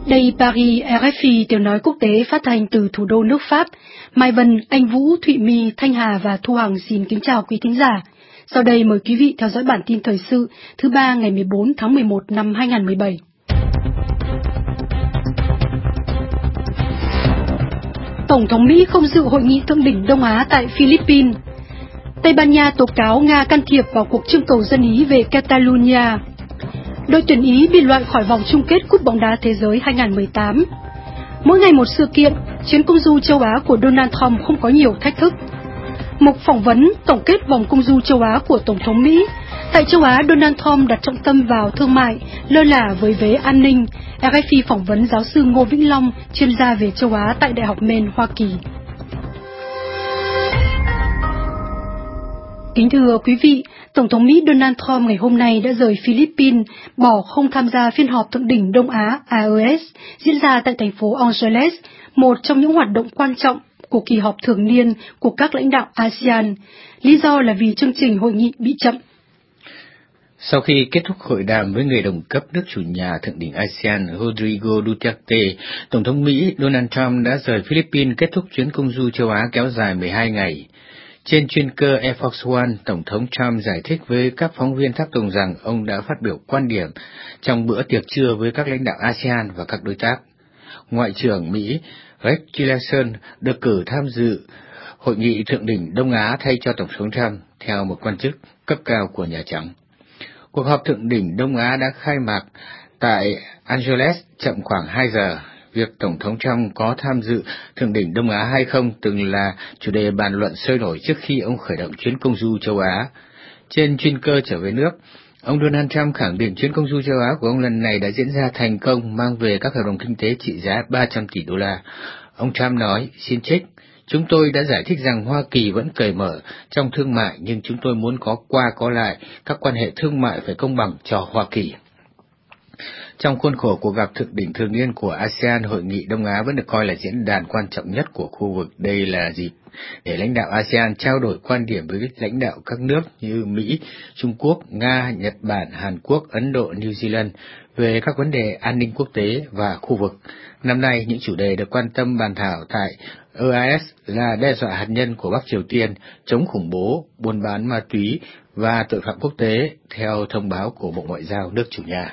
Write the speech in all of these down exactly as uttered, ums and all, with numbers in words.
Đây Paris, rờ ép i tiếng nói quốc tế phát thanh từ thủ đô nước Pháp. Mai Vân, Anh Vũ, Thụy My, Thanh Hà và Thu Hằng xin kính chào quý thính giả. Sau đây mời quý vị theo dõi bản tin thời sự thứ ba ngày mười bốn tháng mười một năm hai nghìn không trăm mười bảy. Tổng thống Mỹ không dự hội nghị thượng đỉnh Đông Á tại Philippines. Tây Ban Nha tố cáo Nga can thiệp vào cuộc trưng cầu dân Ý về Catalonia. Đội tuyển Ý bị loại khỏi vòng chung kết Cúp bóng đá thế giới hai nghìn không trăm mười tám. Mỗi ngày một sự kiện, chuyến công du châu Á của Donald Trump không có nhiều thách thức. Mục phỏng vấn tổng kết vòng công du châu Á của Tổng thống Mỹ. Tại châu Á, Donald Trump đặt trọng tâm vào thương mại, lơ là với vế an ninh. rờ ép i phỏng vấn giáo sư Ngô Vĩnh Long, chuyên gia về châu Á tại Đại học Maine, Hoa Kỳ. Kính thưa quý vị, Tổng thống Mỹ Donald Trump ngày hôm nay đã rời Philippines, bỏ không tham gia phiên họp thượng đỉnh Đông Á a âu ét diễn ra tại thành phố Angeles, một trong những hoạt động quan trọng của kỳ họp thường niên của các lãnh đạo a sê an. Lý do là vì chương trình hội nghị bị chậm. Sau khi kết thúc hội đàm với người đồng cấp nước chủ nhà thượng đỉnh a sê an Rodrigo Duterte, Tổng thống Mỹ Donald Trump đã rời Philippines kết thúc chuyến công du châu Á kéo dài mười hai ngày. Trên chuyên cơ Air Force One, Tổng thống Trump giải thích với các phóng viên tháp tùng rằng ông đã phát biểu quan điểm trong bữa tiệc trưa với các lãnh đạo a sê an và các đối tác. Ngoại trưởng Mỹ Rex Tillerson được cử tham dự hội nghị thượng đỉnh Đông Á thay cho Tổng thống Trump, theo một quan chức cấp cao của Nhà Trắng. Cuộc họp thượng đỉnh Đông Á đã khai mạc tại Angeles chậm khoảng hai giờ. Việc Tổng thống Trump có tham dự thượng đỉnh Đông Á hay không từng là chủ đề bàn luận sôi nổi trước khi ông khởi động chuyến công du châu Á. Trên chuyên cơ trở về nước, ông Donald Trump khẳng định chuyến công du châu Á của ông lần này đã diễn ra thành công, mang về các hợp đồng kinh tế trị giá ba trăm tỷ đô la. Ông Trump nói, xin trích, chúng tôi đã giải thích rằng Hoa Kỳ vẫn cởi mở trong thương mại, nhưng chúng tôi muốn có qua có lại, các quan hệ thương mại phải công bằng cho Hoa Kỳ. Trong khuôn khổ cuộc gặp thượng đỉnh thường niên của a sê an, hội nghị Đông Á vẫn được coi là diễn đàn quan trọng nhất của khu vực. Đây là dịp để lãnh đạo a sê an trao đổi quan điểm với lãnh đạo các nước như Mỹ, Trung Quốc, Nga, Nhật Bản, Hàn Quốc, Ấn Độ, New Zealand về các vấn đề an ninh quốc tế và khu vực. Năm nay, những chủ đề được quan tâm bàn thảo tại e a ét là đe dọa hạt nhân của Bắc Triều Tiên, chống khủng bố, buôn bán ma túy và tội phạm quốc tế, theo thông báo của Bộ Ngoại giao nước chủ nhà.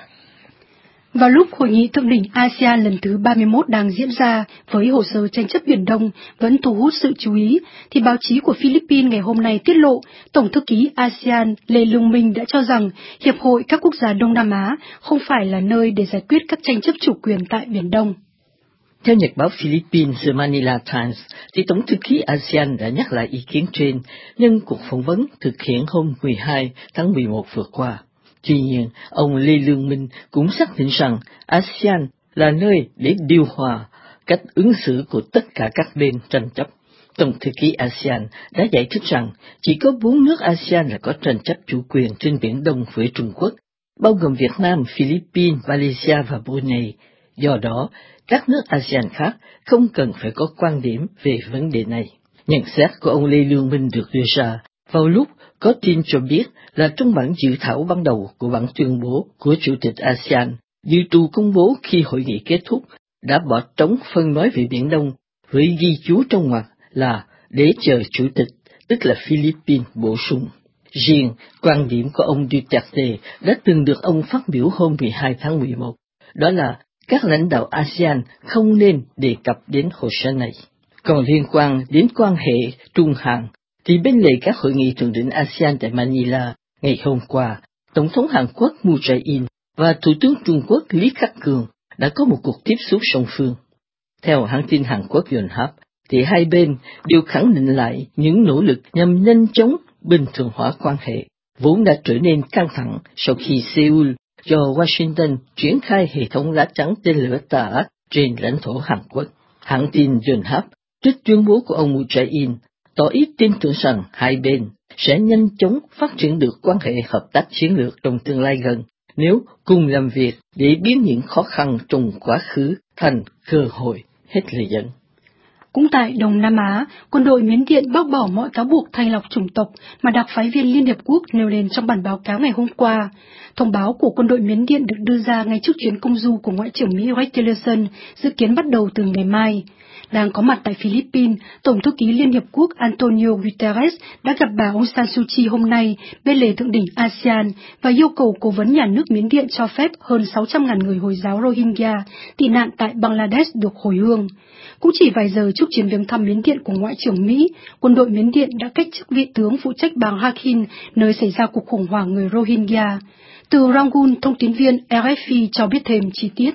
Vào lúc hội nghị thượng đỉnh a sê an lần thứ ba mươi mốt đang diễn ra với hồ sơ tranh chấp Biển Đông vẫn thu hút sự chú ý, thì báo chí của Philippines ngày hôm nay tiết lộ Tổng thư ký a sê an Lê Lương Minh đã cho rằng Hiệp hội các quốc gia Đông Nam Á không phải là nơi để giải quyết các tranh chấp chủ quyền tại Biển Đông. Theo nhật báo Philippines The Manila Times, thì Tổng thư ký a sê an đã nhắc lại ý kiến trên nhân cuộc phỏng vấn thực hiện hôm mười hai tháng mười một vừa qua. Tuy nhiên, ông Lê Lương Minh cũng xác định rằng a sê an là nơi để điều hòa cách ứng xử của tất cả các bên tranh chấp. Tổng thư ký a sê an đã giải thích rằng chỉ có bốn nước a sê an là có tranh chấp chủ quyền trên Biển Đông với Trung Quốc, bao gồm Việt Nam, Philippines, Malaysia và Brunei. Do đó, các nước a sê an khác không cần phải có quan điểm về vấn đề này. Nhận xét của ông Lê Lương Minh được đưa ra vào lúc có tin cho biết là trong bản dự thảo ban đầu của bản tuyên bố của Chủ tịch a sê an, dự trù công bố khi hội nghị kết thúc, đã bỏ trống phần nói về Biển Đông với ghi chú trong ngoặc là để chờ Chủ tịch, tức là Philippines, bổ sung. Riêng quan điểm của ông Duterte đã từng được ông phát biểu hôm mười hai tháng mười một, đó là các lãnh đạo a sê an không nên đề cập đến hồ sơ này. Còn liên quan đến quan hệ Trung Hàn, thì bên lề các hội nghị thượng đỉnh a sê an tại Manila ngày hôm qua, Tổng thống Hàn Quốc Moon Jae-in và Thủ tướng Trung Quốc Lý Khắc Cường đã có một cuộc tiếp xúc song phương. Theo hãng tin Hàn Quốc Yonhap, thì hai bên đều khẳng định lại những nỗ lực nhằm nhanh chóng bình thường hóa quan hệ, vốn đã trở nên căng thẳng sau khi Seoul do Washington triển khai hệ thống lá chắn tên lửa tà ác trên lãnh thổ Hàn Quốc. Hãng tin Yonhap trích tuyên bố của ông Moon Jae-in tỏ ý tin tưởng rằng hai bên sẽ nhanh chóng phát triển được quan hệ hợp tác chiến lược trong tương lai gần nếu cùng làm việc để biến những khó khăn trong quá khứ thành cơ hội, hết lời dẫn. Cũng tại Đông Nam Á, quân đội Miến Điện bác bỏ mọi cáo buộc thanh lọc chủng tộc mà đặc phái viên Liên Hiệp Quốc nêu lên trong bản báo cáo ngày hôm qua. Thông báo của quân đội Miến Điện được đưa ra ngay trước chuyến công du của Ngoại trưởng Mỹ Rex Tillerson dự kiến bắt đầu từ ngày mai. Đang có mặt tại Philippines, Tổng thư ký Liên Hiệp Quốc Antonio Guterres đã gặp bà Aung San Suu Kyi hôm nay bên lề thượng đỉnh a sê an và yêu cầu cố vấn nhà nước Miến Điện cho phép hơn sáu trăm nghìn người Hồi giáo Rohingya tị nạn tại Bangladesh được hồi hương. Cũng chỉ vài giờ trước chuyến viếng thăm Miến Điện của Ngoại trưởng Mỹ, quân đội Miến Điện đã cách chức vị tướng phụ trách bang Rakhine, nơi xảy ra cuộc khủng hoảng người Rohingya. Từ Rangoon, thông tín viên R F I cho biết thêm chi tiết.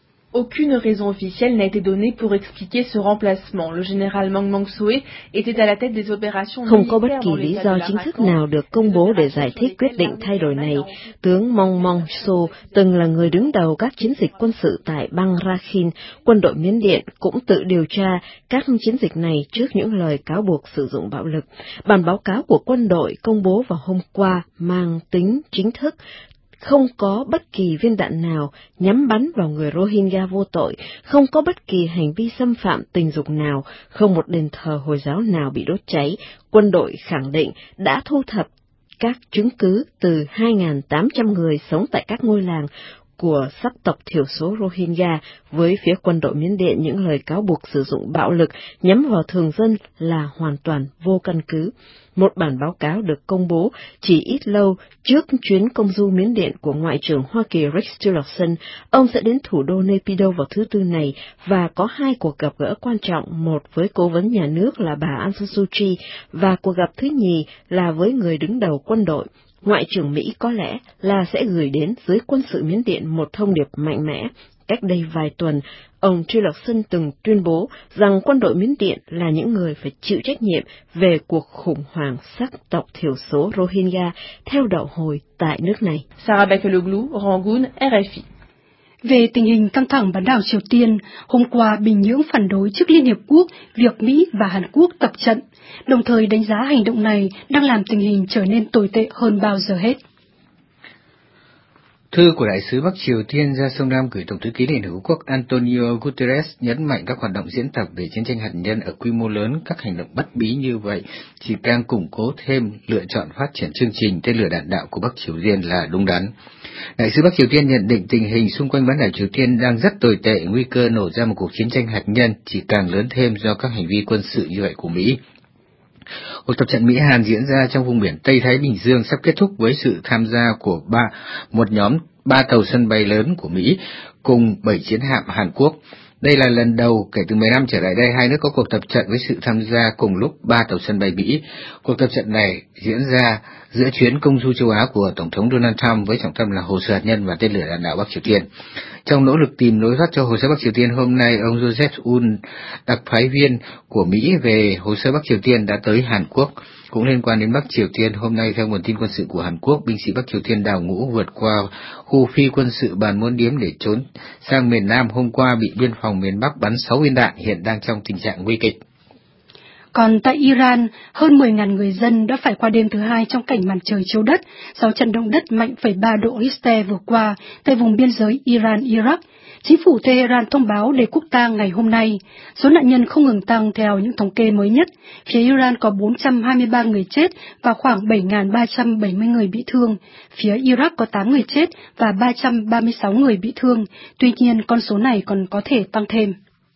Aucune raison officielle n'a été donnée pour expliquer ce remplacement. Le général Mang Mangsoe était à la tête des opérations Không có bất kỳ lý do chính thức nào được công bố để giải thích quyết định thay đổi này. Tướng Mang Mangsoe từng là người đứng đầu các chiến dịch quân sự tại bang Rakhine. Quân đội Miến Điện cũng tự điều tra các chiến dịch này trước những lời cáo buộc sử dụng bạo lực. Bản báo cáo của quân đội công bố vào hôm qua mang tính chính thức. Không có bất kỳ viên đạn nào nhắm bắn vào người Rohingya vô tội, không có bất kỳ hành vi xâm phạm tình dục nào, không một đền thờ Hồi giáo nào bị đốt cháy. Quân đội khẳng định đã thu thập các chứng cứ từ hai nghìn tám trăm người sống tại các ngôi làng của sắc tộc thiểu số Rohingya. Với phía quân đội Miến Điện, những lời cáo buộc sử dụng bạo lực nhắm vào thường dân là hoàn toàn vô căn cứ. Một bản báo cáo được công bố chỉ ít lâu trước chuyến công du Miến Điện của Ngoại trưởng Hoa Kỳ Rex Tillerson. Ông sẽ đến thủ đô Naypyidaw vào thứ Tư này và có hai cuộc gặp gỡ quan trọng, một với cố vấn nhà nước là bà Aung San Suu Kyi và cuộc gặp thứ nhì là với người đứng đầu quân đội. Ngoại trưởng Mỹ có lẽ là sẽ gửi đến giới quân sự Miến Điện một thông điệp mạnh mẽ. Cách đây vài tuần, ông Tillerson từng tuyên bố rằng quân đội Miến Điện là những người phải chịu trách nhiệm về cuộc khủng hoảng sắc tộc thiểu số Rohingya theo đạo Hồi tại nước này. Sarah Bakaloglu, Rangoon, R F I. Về tình hình căng thẳng bán đảo Triều Tiên, hôm qua Bình Nhưỡng phản đối trước Liên Hiệp Quốc việc Mỹ và Hàn Quốc tập trận, đồng thời đánh giá hành động này đang làm tình hình trở nên tồi tệ hơn bao giờ hết. Thư của Đại sứ Bắc Triều Tiên ra Sông Lam gửi Tổng thư ký Liên Hợp Quốc Antonio Guterres nhấn mạnh các hoạt động diễn tập về chiến tranh hạt nhân ở quy mô lớn, các hành động bất bí như vậy chỉ càng củng cố thêm lựa chọn phát triển chương trình tên lửa đạn đạo của Bắc Triều Tiên là đúng đắn. Đại sứ Bắc Triều Tiên nhận định tình hình xung quanh bán đảo Triều Tiên đang rất tồi tệ, nguy cơ nổ ra một cuộc chiến tranh hạt nhân chỉ càng lớn thêm do các hành vi quân sự như vậy của Mỹ. Cuộc tập trận Mỹ-Hàn diễn ra trong vùng biển Tây Thái Bình Dương sắp kết thúc với sự tham gia của ba một nhóm ba tàu sân bay lớn của Mỹ cùng bảy chiến hạm Hàn Quốc. Đây là lần đầu kể từ mười năm trở lại đây hai nước có cuộc tập trận với sự tham gia cùng lúc ba tàu sân bay Mỹ. Cuộc tập trận này diễn ra giữa chuyến công du châu Á của Tổng thống Donald Trump với trọng tâm là hồ sơ hạt nhân và tên lửa đạn đạo Bắc Triều Tiên. Trong nỗ lực tìm lối thoát cho hồ sơ Bắc Triều Tiên, hôm nay ông Joseph Un, đặc phái viên của Mỹ về hồ sơ Bắc Triều Tiên đã tới Hàn Quốc. Cũng liên quan đến Bắc Triều Tiên, hôm nay theo nguồn tin quân sự của Hàn Quốc, binh sĩ Bắc Triều Tiên đào ngũ vượt qua khu phi quân sự Bàn Môn Điếm để trốn sang miền Nam. Hôm qua bị biên phòng miền Bắc bắn sáu viên đạn, hiện đang trong tình trạng nguy kịch. Còn tại Iran, hơn mười nghìn người dân đã phải qua đêm thứ hai trong cảnh màn trời chiếu đất sau trận động đất mạnh phẩy ba độ Richter vừa qua tại vùng biên giới Iran-Iraq. Chính phủ Tehran thông báo để quốc tang ngày hôm nay. Số nạn nhân không ngừng tăng theo những thống kê mới nhất. Phía Iran có bốn trăm hai mươi ba người chết và khoảng bảy nghìn ba trăm bảy mươi người bị thương. Phía Iraq có tám người chết và ba trăm ba mươi sáu người bị thương. Tuy nhiên, con số này còn có thể tăng thêm.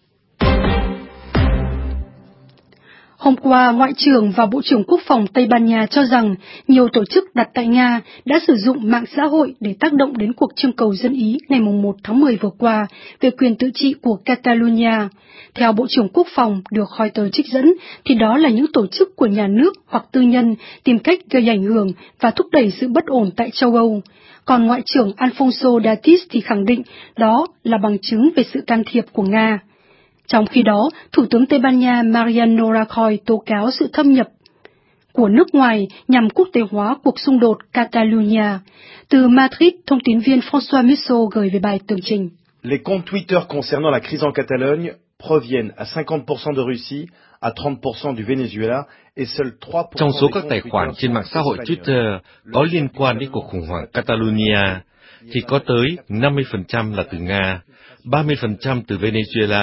Hôm qua, Ngoại trưởng và Bộ trưởng Quốc phòng Tây Ban Nha cho rằng nhiều tổ chức đặt tại Nga đã sử dụng mạng xã hội để tác động đến cuộc trưng cầu dân Ý ngày một tháng mười vừa qua về quyền tự trị của Catalonia. Theo Bộ trưởng Quốc phòng được Reuters trích dẫn, thì đó là những tổ chức của nhà nước hoặc tư nhân tìm cách gây ảnh hưởng và thúc đẩy sự bất ổn tại châu Âu. Còn Ngoại trưởng Alfonso Datis thì khẳng định đó là bằng chứng về sự can thiệp của Nga. Trong khi đó, Thủ tướng Tây Ban Nha Mariano Rajoy tố cáo sự thâm nhập của nước ngoài nhằm quốc tế hóa cuộc xung đột Catalonia. Từ Madrid, thông tín viên François Musso gửi về bài tường trình. Les comptes Twitter concernant la crise en Catalogne proviennent à cinquante pour cent de Russie, à trente pour cent du Venezuela et seuls trois pour cent. Trong số các tài khoản trên mạng xã hội Twitter có liên quan đến cuộc khủng hoảng Catalonia thì có tới năm mươi phần trăm là từ Nga, ba mươi phần trăm từ Venezuela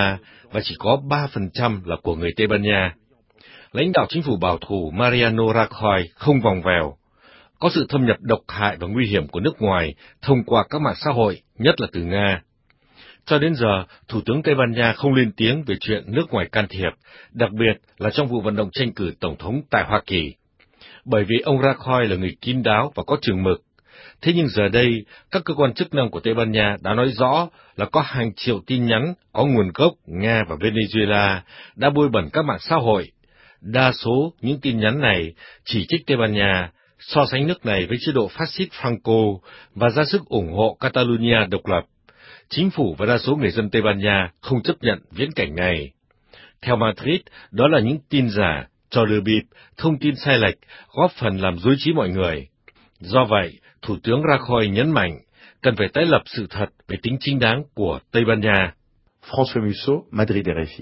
và chỉ có ba phần trăm là của người Tây Ban Nha. Lãnh đạo chính phủ bảo thủ Mariano Rajoy không vòng vèo. Có sự thâm nhập độc hại và nguy hiểm của nước ngoài thông qua các mạng xã hội, nhất là từ Nga. Cho đến giờ, Thủ tướng Tây Ban Nha không lên tiếng về chuyện nước ngoài can thiệp, đặc biệt là trong vụ vận động tranh cử Tổng thống tại Hoa Kỳ. Bởi vì ông Rajoy là người kín đáo và có chừng mực. Thế nhưng giờ đây, các cơ quan chức năng của Tây Ban Nha đã nói rõ là có hàng triệu tin nhắn có nguồn gốc Nga và Venezuela đã bôi bẩn các mạng xã hội. Đa số những tin nhắn này chỉ trích Tây Ban Nha, so sánh nước này với chế độ phát xít Franco và ra sức ủng hộ Catalonia độc lập. Chính phủ và đa số người dân Tây Ban Nha không chấp nhận viễn cảnh này. Theo Madrid, đó là những tin giả, trò lừa bịp, thông tin sai lệch, góp phần làm rối trí mọi người. Do vậy, Thủ tướng Rajoy nhấn mạnh, cần phải tái lập sự thật về tính chính đáng của Tây Ban Nha. François Musso, Madrid, R F I.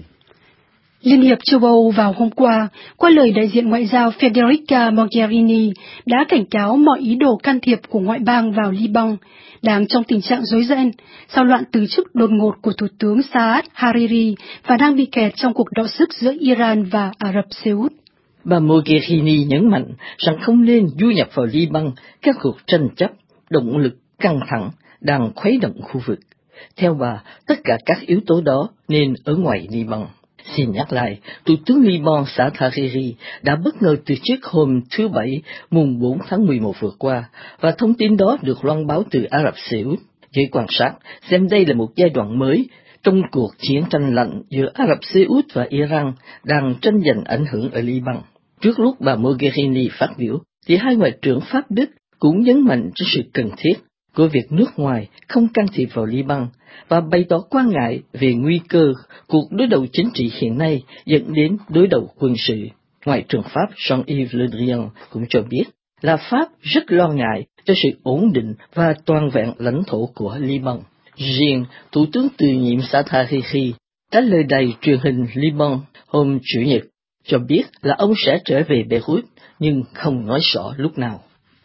Liên hiệp châu Âu vào hôm qua, qua lời đại diện ngoại giao Federica Mogherini, đã cảnh cáo mọi ý đồ can thiệp của ngoại bang vào Liban, đang trong tình trạng rối ren, sau loạn từ chức đột ngột của Thủ tướng Saad Hariri và đang bị kẹt trong cuộc đọ sức giữa Iran và Ả Rập Xê Út. Bà Mogherini nhấn mạnh rằng không nên du nhập vào Liban các cuộc tranh chấp, động lực căng thẳng đang khuấy động khu vực. Theo bà, tất cả các yếu tố đó nên ở ngoài Liban. Xin nhắc lại, Thủ tướng Liban Saad Hariri đã bất ngờ từ chức hôm thứ Bảy, mùng bốn tháng mười một vừa qua, và thông tin đó được loan báo từ Ả Rập Xê Út. Giới quan sát xem đây là một giai đoạn mới trong cuộc chiến tranh lạnh giữa Ả Rập Xê Út và Iran đang tranh giành ảnh hưởng ở Liban. Trước lúc bà Mogherini phát biểu, thì hai ngoại trưởng Pháp Đức cũng nhấn mạnh cho sự cần thiết của việc nước ngoài không can thiệp vào Liban và bày tỏ quan ngại về nguy cơ cuộc đối đầu chính trị hiện nay dẫn đến đối đầu quân sự. Ngoại trưởng Pháp Jean-Yves Le Drian cũng cho biết là Pháp rất lo ngại cho sự ổn định và toàn vẹn lãnh thổ của Liban. Riêng Thủ tướng từ nhiệm Saad Hariri trả lời đài truyền hình Liban hôm Chủ nhật cho biết là ông sẽ trở về Beirut nhưng không nói rõ lúc nào.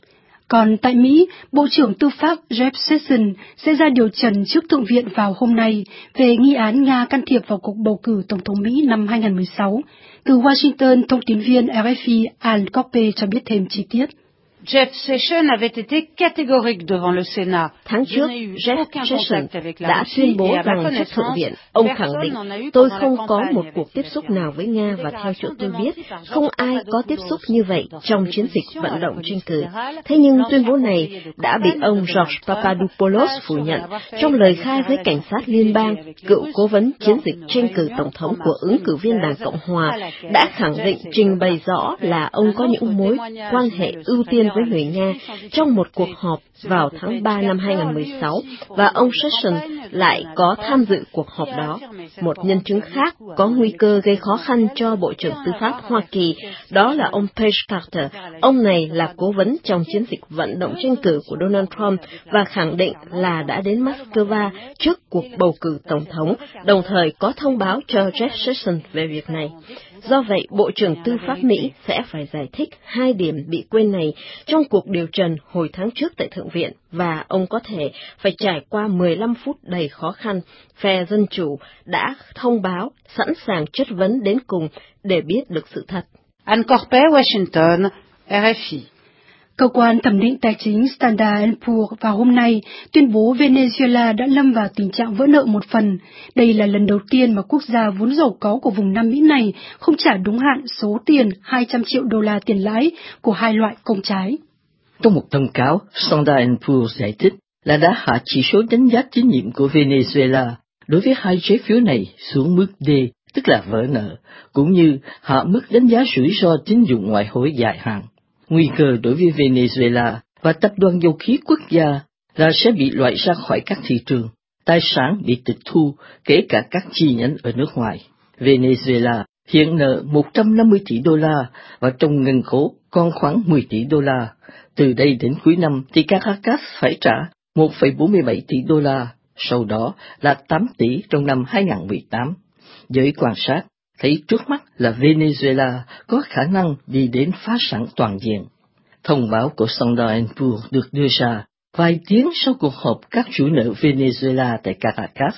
Còn tại Mỹ, Bộ trưởng Tư pháp Jeff Sessions sẽ ra điều trần trước Thượng viện vào hôm nay về nghi án Nga can thiệp vào cuộc bầu cử Tổng thống Mỹ năm hai không một sáu. Từ Washington, thông tín viên R F I Al Corpe cho biết thêm chi tiết. Jeff Sessions avait été catégorique devant le Sénat. Tháng trước, Jeff Sessions đã tuyên bố rằng trước Thượng viện, ông khẳng định, tôi không có một cuộc tiếp xúc nào với Nga và theo chỗ tôi biết, không ai có tiếp xúc như vậy trong chiến dịch vận động tranh cử. Thế nhưng tuyên bố này đã bị ông George Papadopoulos phủ nhận trong lời khai với cảnh sát liên bang. Cựu cố vấn chiến dịch tranh cử tổng thống của ứng cử viên Đảng Cộng Hòa đã khẳng định trình bày rõ là ông có những mối quan hệ ưu tiên với người Nga trong một cuộc họp vào tháng ba năm hai không một sáu, và ông Sessions lại có tham dự cuộc họp đó. Một nhân chứng khác có nguy cơ gây khó khăn cho Bộ trưởng Tư pháp Hoa Kỳ, đó là ông Page Carter. Ông này là cố vấn trong chiến dịch vận động tranh cử của Donald Trump và khẳng định là đã đến Moscow trước cuộc bầu cử tổng thống, đồng thời có thông báo cho Jeff Sessions về việc này. Do vậy, Bộ trưởng Tư pháp Mỹ sẽ phải giải thích hai điểm bị quên này trong cuộc điều trần hồi tháng trước tại Thượng viện, và ông có thể phải trải qua mười lăm phút đầy khó khăn. Phe Dân Chủ đã thông báo sẵn sàng chất vấn đến cùng để biết được sự thật. Al Corpe, Washington, R F I. Cơ quan thẩm định tài chính Standard and Poor's vào hôm nay tuyên bố Venezuela đã lâm vào tình trạng vỡ nợ một phần. Đây là lần đầu tiên mà quốc gia vốn giàu có của vùng Nam Mỹ này không trả đúng hạn số tiền hai trăm triệu đô la tiền lãi của hai loại công trái. Trong một thông cáo, Standard and Poor's giải thích là đã hạ chỉ số đánh giá tín nhiệm của Venezuela đối với hai trái phiếu này xuống mức D, tức là vỡ nợ, cũng như hạ mức đánh giá rủi ro tín dụng ngoại hối dài hạn. Nguy cơ đối với Venezuela và tập đoàn dầu khí quốc gia là sẽ bị loại ra khỏi các thị trường, tài sản bị tịch thu, kể cả các chi nhánh ở nước ngoài. Venezuela hiện nợ một trăm năm mươi tỷ đô la và trong ngân khố còn khoảng mười tỷ đô la. Từ đây đến cuối năm thì Caracas phải trả một phẩy bốn mươi bảy tỷ đô la, sau đó là tám tỷ trong năm hai không một tám. Giới quan sát thấy trước mắt là Venezuela có khả năng đi đến phá sản toàn diện. Thông báo của Standard and Poor's được đưa ra vài tiếng sau cuộc họp các chủ nợ Venezuela tại Caracas.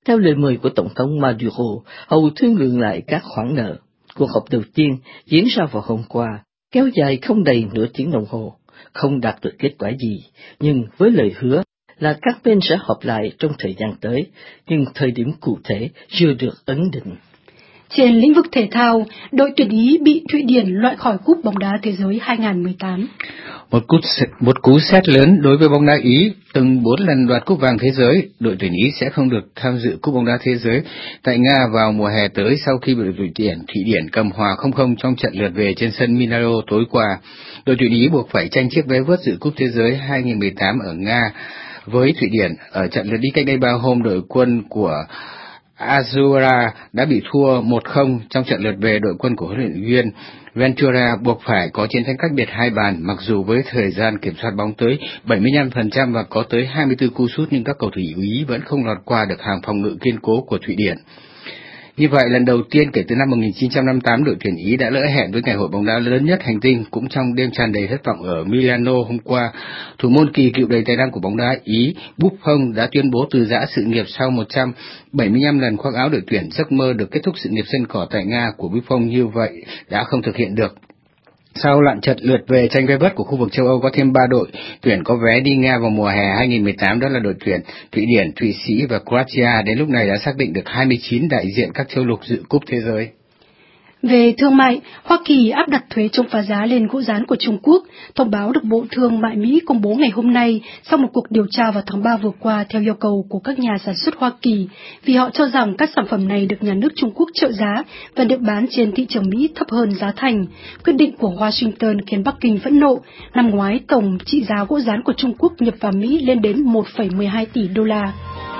Theo lời mời của Tổng thống Maduro, hầu thương lượng lại các khoản nợ. Cuộc họp đầu tiên diễn ra vào hôm qua, kéo dài không đầy nửa tiếng đồng hồ, không đạt được kết quả gì, nhưng với lời hứa là các bên sẽ họp lại trong thời gian tới, nhưng thời điểm cụ thể chưa được ấn định. Trên lĩnh vực thể thao, đội tuyển Ý bị Thụy Điển loại khỏi Cúp bóng đá thế giới hai không một tám. Một cú, một cú sét lớn đối với bóng đá Ý, từng bốn lần đoạt cúp vàng thế giới, đội tuyển Ý sẽ không được tham dự Cúp bóng đá thế giới tại Nga vào mùa hè tới sau khi bị đội Thụy Điển Thụy Điển cầm hòa không không trong trận lượt về trên sân Milano tối qua. Đội tuyển Ý buộc phải tranh chiếc vé vớt dự Cúp thế giới hai không một tám ở Nga với Thụy Điển. Ở trận lượt đi cách đây ba hôm, đội quân của Azura đã bị thua một không trong trận lượt về. Đội quân của huấn luyện viên Ventura buộc phải có chiến thắng cách biệt hai bàn, mặc dù với thời gian kiểm soát bóng tới bảy mươi lăm phần trăm và có tới hai mươi tư cú sút, nhưng các cầu thủ Ý vẫn không lọt qua được hàng phòng ngự kiên cố của Thụy Điển. Như vậy, lần đầu tiên kể từ năm một nghìn chín trăm năm mươi tám, đội tuyển Ý đã lỡ hẹn với ngày hội bóng đá lớn nhất hành tinh. Cũng trong đêm tràn đầy thất vọng ở Milano hôm qua, thủ môn kỳ cựu đầy tài năng của bóng đá Ý Buffon đã tuyên bố từ giã sự nghiệp sau một trăm bảy mươi lăm lần khoác áo đội tuyển. Giấc mơ được kết thúc sự nghiệp sân cỏ tại Nga của Buffon như vậy đã không thực hiện được. Sau lặn trận lượt về tranh vé vớt của khu vực châu Âu, có thêm ba đội tuyển có vé đi Nga vào mùa hè hai không một tám, đó là đội tuyển Thụy Điển, Thụy Sĩ và Croatia. Đến lúc này đã xác định được hai mươi chín đại diện các châu lục dự cúp thế giới. Về thương mại, Hoa Kỳ áp đặt thuế chống phá giá lên gỗ dán của Trung Quốc. Thông báo được Bộ Thương mại Mỹ công bố ngày hôm nay sau một cuộc điều tra vào tháng ba vừa qua theo yêu cầu của các nhà sản xuất Hoa Kỳ, vì họ cho rằng các sản phẩm này được nhà nước Trung Quốc trợ giá và được bán trên thị trường Mỹ thấp hơn giá thành. Quyết định của Washington khiến Bắc Kinh phẫn nộ. Năm ngoái, tổng trị giá gỗ dán của Trung Quốc nhập vào Mỹ lên đến một phẩy mười hai tỷ đô la.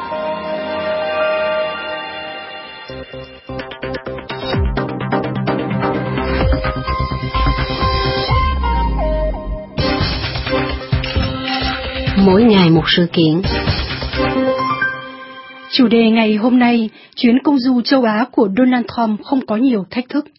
Mỗi ngày một sự kiện. Chủ đề ngày hôm nay, chuyến công du châu Á của Donald Trump không có nhiều thách thức.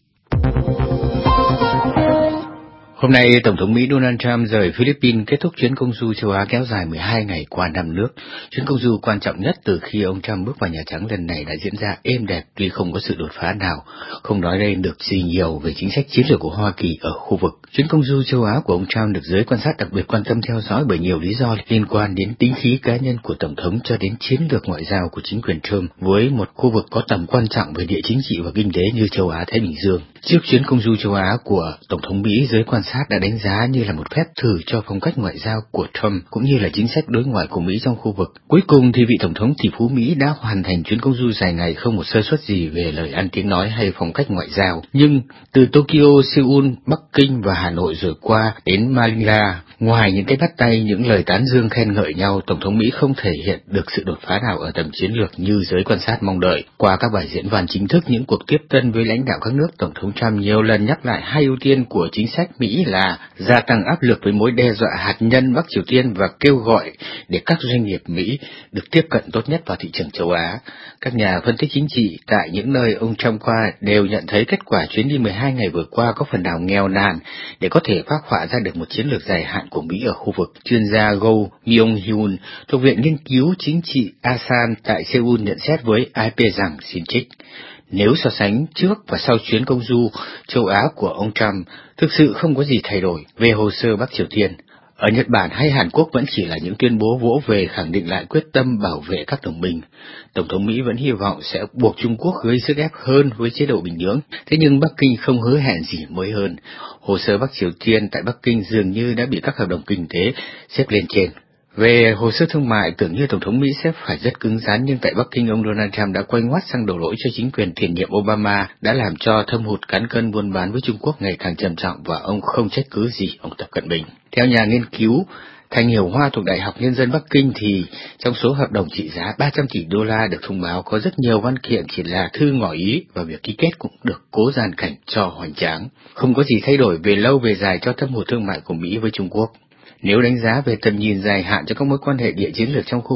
Hôm nay, Tổng thống Mỹ Donald Trump rời Philippines kết thúc chuyến công du châu Á kéo dài mười hai ngày qua năm nước. Chuyến công du quan trọng nhất từ khi ông Trump bước vào Nhà Trắng lần này đã diễn ra êm đẹp tuy không có sự đột phá nào, không nói lên được gì nhiều về chính sách chiến lược của Hoa Kỳ ở khu vực. Chuyến công du châu Á của ông Trump được giới quan sát đặc biệt quan tâm theo dõi bởi nhiều lý do liên quan đến tính khí cá nhân của Tổng thống cho đến chiến lược ngoại giao của chính quyền Trump với một khu vực có tầm quan trọng về địa chính trị và kinh tế như châu Á-Thái Bình Dương. Trước chuyến công du châu Á của Tổng thống Mỹ, giới quan sát đã đánh giá như là một phép thử cho phong cách ngoại giao của Trump cũng như là chính sách đối ngoại của Mỹ trong khu vực. Cuối cùng thì vị Tổng thống tỷ phú Mỹ đã hoàn thành chuyến công du dài ngày không một sơ suất gì về lời ăn tiếng nói hay phong cách ngoại giao. Nhưng từ Tokyo, Seoul, Bắc Kinh và Hà Nội rồi qua đến Manila, ngoài những cái bắt tay, những lời tán dương khen ngợi nhau, Tổng thống Mỹ không thể hiện được sự đột phá nào ở tầm chiến lược như giới quan sát mong đợi. Qua các bài diễn văn chính thức, những cuộc tiếp tân với lãnh đạo các nước, Tổng thống Trump nhiều lần nhắc lại hai ưu tiên của chính sách Mỹ là gia tăng áp lực với mối đe dọa hạt nhân Bắc Triều Tiên và kêu gọi để các doanh nghiệp Mỹ được tiếp cận tốt nhất vào thị trường châu Á. Các nhà phân tích chính trị tại những nơi ông Trump qua đều nhận thấy kết quả chuyến đi mười hai ngày vừa qua có phần nào nghèo nàn để có thể phác họa ra được một chiến lược dài hạn của Mỹ ở khu vực. Chuyên gia Go Myung-hyun thuộc Viện Nghiên cứu Chính trị Asan tại Seoul nhận xét với i pê rằng, xin trích, nếu so sánh trước và sau chuyến công du châu Á của ông Trump, thực sự không có gì thay đổi về hồ sơ Bắc Triều Tiên. Ở Nhật Bản hay Hàn Quốc vẫn chỉ là những tuyên bố vỗ về khẳng định lại quyết tâm bảo vệ các đồng minh. Tổng thống Mỹ vẫn hy vọng sẽ buộc Trung Quốc gây sức ép hơn với chế độ Bình Nhưỡng, thế nhưng Bắc Kinh không hứa hẹn gì mới hơn. Hồ sơ Bắc Triều Tiên tại Bắc Kinh dường như đã bị các hợp đồng kinh tế xếp lên trên. Về hồ sơ thương mại, tưởng như Tổng thống Mỹ sẽ phải rất cứng rắn, nhưng tại Bắc Kinh, ông Donald Trump đã quay ngoắt sang đổ lỗi cho chính quyền tiền nhiệm Obama đã làm cho thâm hụt cán cân buôn bán với Trung Quốc ngày càng trầm trọng, và ông không trách cứ gì ông Tập Cận Bình. Theo nhà nghiên cứu Thành Hiểu Hoa thuộc Đại học Nhân dân Bắc Kinh thì trong số hợp đồng trị giá ba trăm tỷ đô la được thông báo có rất nhiều văn kiện chỉ là thư ngỏ ý, và việc ký kết cũng được cố dàn cảnh cho hoành tráng. Không có gì thay đổi về lâu về dài cho thâm hụt thương mại của Mỹ với Trung Quốc. Nếu đánh giá về tầm nhìn dài hạn cho các mối quan hệ địa chiến lược trong khu vực,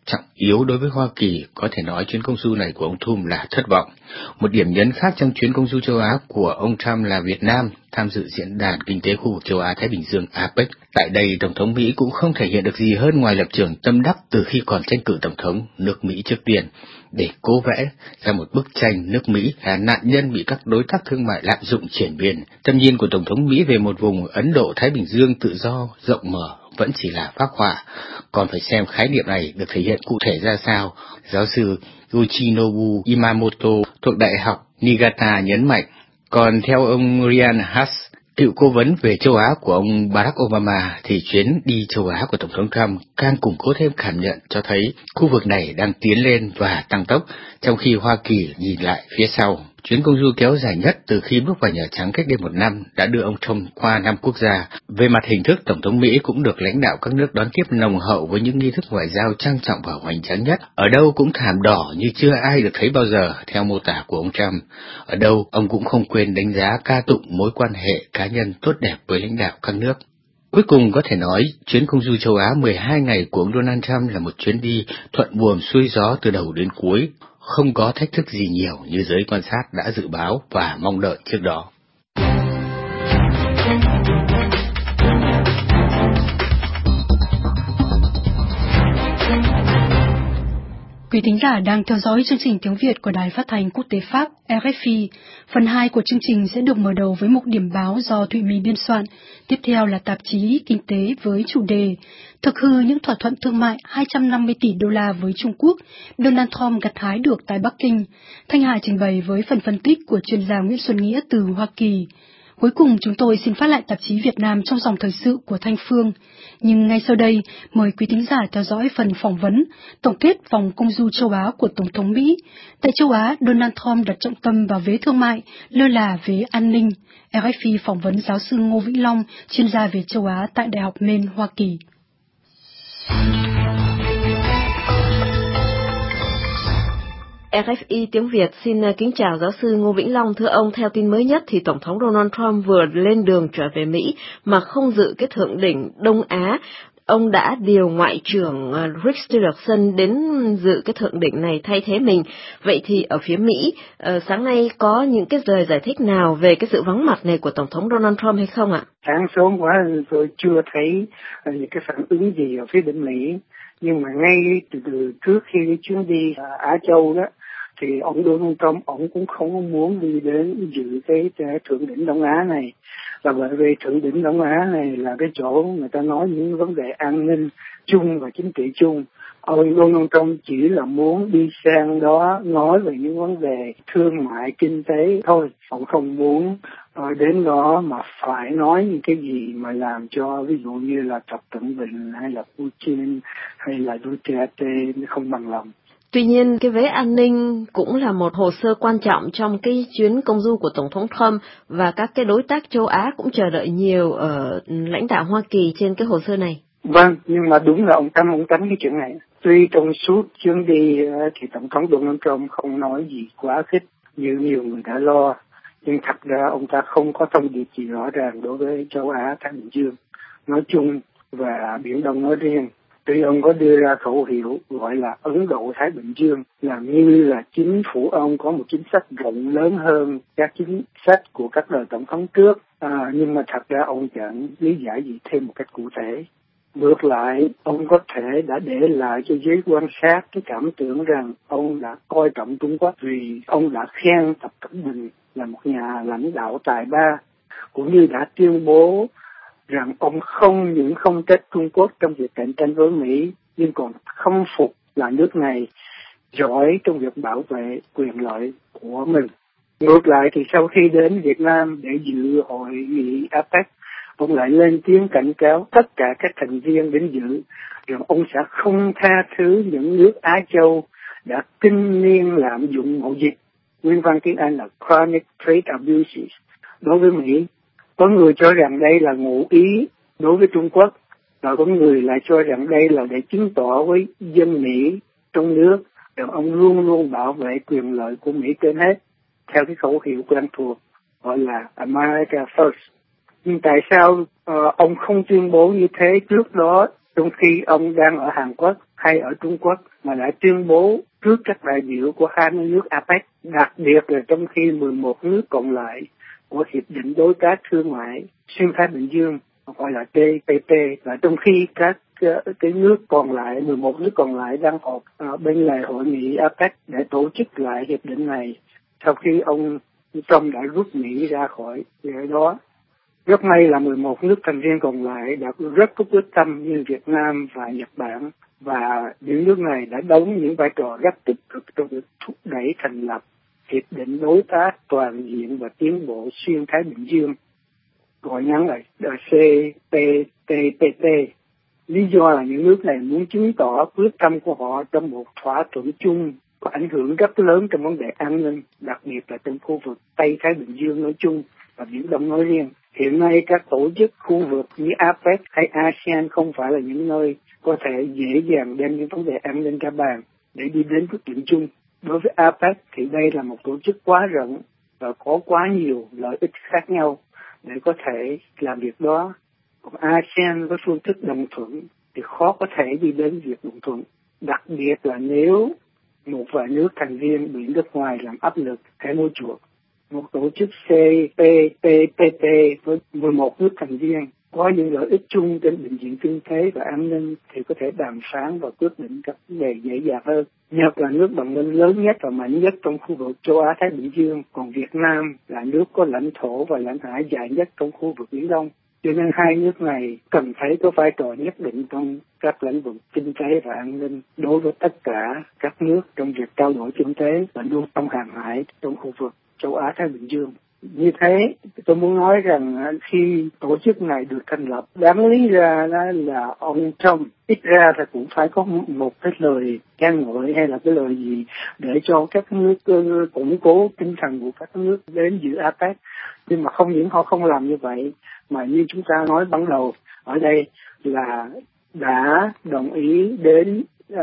trọng yếu đối với Hoa Kỳ, có thể nói chuyến công du này của ông Trump là thất vọng. Một điểm nhấn khác trong chuyến công du châu Á của ông Trump là Việt Nam tham dự diễn đàn kinh tế khu vực châu Á-Thái Bình Dương a pếch. Tại đây, Tổng thống Mỹ cũng không thể hiện được gì hơn ngoài lập trường tâm đắc từ khi còn tranh cử Tổng thống nước Mỹ trước tiên, để cố vẽ ra một bức tranh nước Mỹ là nạn nhân bị các đối tác thương mại lạm dụng triển miên. Tầm nhìn của Tổng thống Mỹ về một vùng Ấn Độ-Thái Bình Dương tự do, rộng mở vẫn chỉ là phác họa, còn phải xem khái niệm này được thể hiện cụ thể ra sao. Giáo sư Yoshinobu Imamoto thuộc Đại học Niigata nhấn mạnh. Còn theo ông Ryan Hass, cựu cố vấn về châu Á của ông Barack Obama, thì chuyến đi châu Á của Tổng thống Trump càng củng cố thêm cảm nhận cho thấy khu vực này đang tiến lên và tăng tốc, trong khi Hoa Kỳ nhìn lại phía sau. Chuyến công du kéo dài nhất từ khi bước vào Nhà Trắng cách đây một năm đã đưa ông Trump qua năm quốc gia. Về mặt hình thức, Tổng thống Mỹ cũng được lãnh đạo các nước đón tiếp nồng hậu với những nghi thức ngoại giao trang trọng và hoành tráng nhất. Ở đâu cũng thảm đỏ như chưa ai được thấy bao giờ, theo mô tả của ông Trump. Ở đâu, ông cũng không quên đánh giá ca tụng mối quan hệ cá nhân tốt đẹp với lãnh đạo các nước. Cuối cùng có thể nói, chuyến công du châu Á mười hai ngày của ông Donald Trump là một chuyến đi thuận buồm xuôi gió từ đầu đến cuối, không có thách thức gì nhiều như giới quan sát đã dự báo và mong đợi trước đó. Quý thính giả đang theo dõi chương trình tiếng Việt của Đài Phát thanh Quốc tế Pháp rờ ép i. Phần hai của chương trình sẽ được mở đầu với mục điểm báo do Thụy My biên soạn. Tiếp theo là tạp chí Kinh tế với chủ đề Thực hư những thỏa thuận thương mại hai trăm năm mươi tỷ đô la với Trung Quốc, Donald Trump gặt hái được tại Bắc Kinh. Thanh Hà trình bày với phần phân tích của chuyên gia Nguyễn Xuân Nghĩa từ Hoa Kỳ. Cuối cùng chúng tôi xin phát lại tạp chí Việt Nam trong dòng thời sự của Thanh Phương. Nhưng ngay sau đây, mời quý thính giả theo dõi phần phỏng vấn, tổng kết vòng công du châu Á của Tổng thống Mỹ. Tại châu Á, Donald Trump đặt trọng tâm vào vế thương mại, lơ là vế an ninh. rờ ép i phỏng vấn giáo sư Ngô Vĩnh Long, chuyên gia về châu Á tại Đại học Maine, Hoa Kỳ. rờ ép i tiếng Việt xin kính chào giáo sư Ngô Vĩnh Long. Thưa ông, theo tin mới nhất thì Tổng thống Donald Trump vừa lên đường trở về Mỹ mà không dự cái thượng đỉnh Đông Á. Ông đã điều Ngoại trưởng Rex Tillerson đến dự cái thượng đỉnh này thay thế mình. Vậy thì ở phía Mỹ, sáng nay có những cái lời giải thích nào về cái sự vắng mặt này của Tổng thống Donald Trump hay không ạ? Sáng sớm quá tôi chưa thấy những cái phản ứng gì ở phía bên Mỹ. Nhưng mà ngay từ, từ trước khi cái chuyến đi Á Châu đó, thì ông Donald Trump ông cũng không muốn đi đến dự cái, cái thượng đỉnh Đông Á này, là bởi vì thượng đỉnh Đông Á này là cái chỗ người ta nói những vấn đề an ninh chung và chính trị chung. Ông Donald Trump chỉ là muốn đi sang đó nói về những vấn đề thương mại kinh tế thôi, ông không muốn đến đó mà phải nói những cái gì mà làm cho ví dụ như là Tập Cận Bình hay là Putin hay là Duterte không bằng lòng. Tuy nhiên, cái vế an ninh cũng là một hồ sơ quan trọng trong cái chuyến công du của Tổng thống Trump, và các cái đối tác châu Á cũng chờ đợi nhiều ở lãnh đạo Hoa Kỳ trên cái hồ sơ này. Vâng, nhưng mà đúng là ông Trump ông tránh cái chuyện này. Tuy trong suốt chuyến đi thì Tổng thống Donald Trump không nói gì quá khích như nhiều người đã lo, nhưng thật ra ông ta không có thông điệp gì rõ ràng đối với châu Á Thái Bình Dương nói chung và Biển Đông nói riêng. Tuy ông có đưa ra khẩu hiệu gọi là Ấn Độ-Thái Bình Dương, làm như là chính phủ ông có một chính sách rộng lớn hơn các chính sách của các đời tổng thống trước, à, nhưng mà thật ra ông chẳng lý giải gì thêm một cách cụ thể. Ngược lại, ông có thể đã để lại cho giới quan sát cái cảm tưởng rằng ông đã coi trọng Trung Quốc vì ông đã khen Tập Cận Bình là một nhà lãnh đạo tài ba, cũng như đã tuyên bố rằng ông không những không trách Trung Quốc trong việc cạnh tranh với Mỹ, nhưng còn khâm phục là nước này giỏi trong việc bảo vệ quyền lợi của mình. Ngược lại thì sau khi đến Việt Nam để dự hội nghị a pếch, ông lại lên tiếng cảnh cáo tất cả các thành viên đến dự rằng ông sẽ không tha thứ những nước Á Châu đã kinh niên lạm dụng mậu dịch, nguyên văn tiếng Anh là chronic trade abuses, đối với Mỹ. Có người cho rằng đây là ngụ ý đối với Trung Quốc, và có người lại cho rằng đây là để chứng tỏ với dân Mỹ trong nước rằng ông luôn luôn bảo vệ quyền lợi của Mỹ trên hết, theo cái khẩu hiệu quen thuộc gọi là America First. Nhưng tại sao uh, ông không tuyên bố như thế trước đó, trong khi ông đang ở Hàn Quốc hay ở Trung Quốc, mà đã tuyên bố trước các đại biểu của hai mươi nước a pếch, đặc biệt là trong khi mười một nước còn lại của Hiệp định Đối tác Thương mại Xuyên Thái Bình Dương, gọi là T P P, và trong khi các cái nước còn lại, mười một nước còn lại đang họp uh, bên lề hội nghị a pếch để tổ chức lại hiệp định này sau khi ông Trump đã rút Mỹ ra khỏi cái đó. Rất may là mười một nước thành viên còn lại đã rất có quyết tâm như Việt Nam và Nhật Bản, và những nước này đã đóng những vai trò rất tích cực trong việc thúc đẩy thành lập Hiệp định Đối tác Toàn diện và Tiến bộ Xuyên Thái Bình Dương, gọi ngắn là C P T P P. Lý do là những nước này muốn chứng tỏ quyết tâm của họ trong một thỏa thuận chung có ảnh hưởng rất lớn trong vấn đề an ninh, đặc biệt là trong khu vực Tây Thái Bình Dương nói chung và Biển Đông nói riêng. Hiện nay các tổ chức khu vực như a pếch hay a sê an không phải là những nơi có thể dễ dàng đem những vấn đề an ninh ra bàn để đi đến quyết định chung. Đối với a pếch thì đây là một tổ chức quá rộng và có quá nhiều lợi ích khác nhau để có thể làm việc đó. Còn a sê an với phương thức đồng thuận thì khó có thể đi đến việc đồng thuận, đặc biệt là nếu một vài nước thành viên bị nước ngoài làm áp lực hay mua chuộc. Một tổ chức C P T P P với mười một nước thành viên có những lợi ích chung trên bình diện kinh tế và an ninh thì có thể đàm phán và quyết định các vấn đề dễ dàng hơn. Nhật là nước đồng minh lớn nhất và mạnh nhất trong khu vực châu Á Thái Bình Dương, còn Việt Nam là nước có lãnh thổ và lãnh hải dài nhất trong khu vực Biển Đông. Cho nên hai nước này cần thấy có vai trò nhất định trong các lĩnh vực kinh tế và an ninh đối với tất cả các nước trong việc trao đổi kinh tế và lưu thông hàng hải trong khu vực châu Á Thái Bình Dương. Như thế, tôi muốn nói rằng khi tổ chức này được thành lập, đáng lý ra là ông Trump ít ra là cũng phải có một cái lời khen ngợi hay là cái lời gì để cho các nước củng cố tinh thần của các nước đến dự a pếch. Nhưng mà không những họ không làm như vậy, mà như chúng ta nói ban đầu ở đây là đã đồng ý đến uh,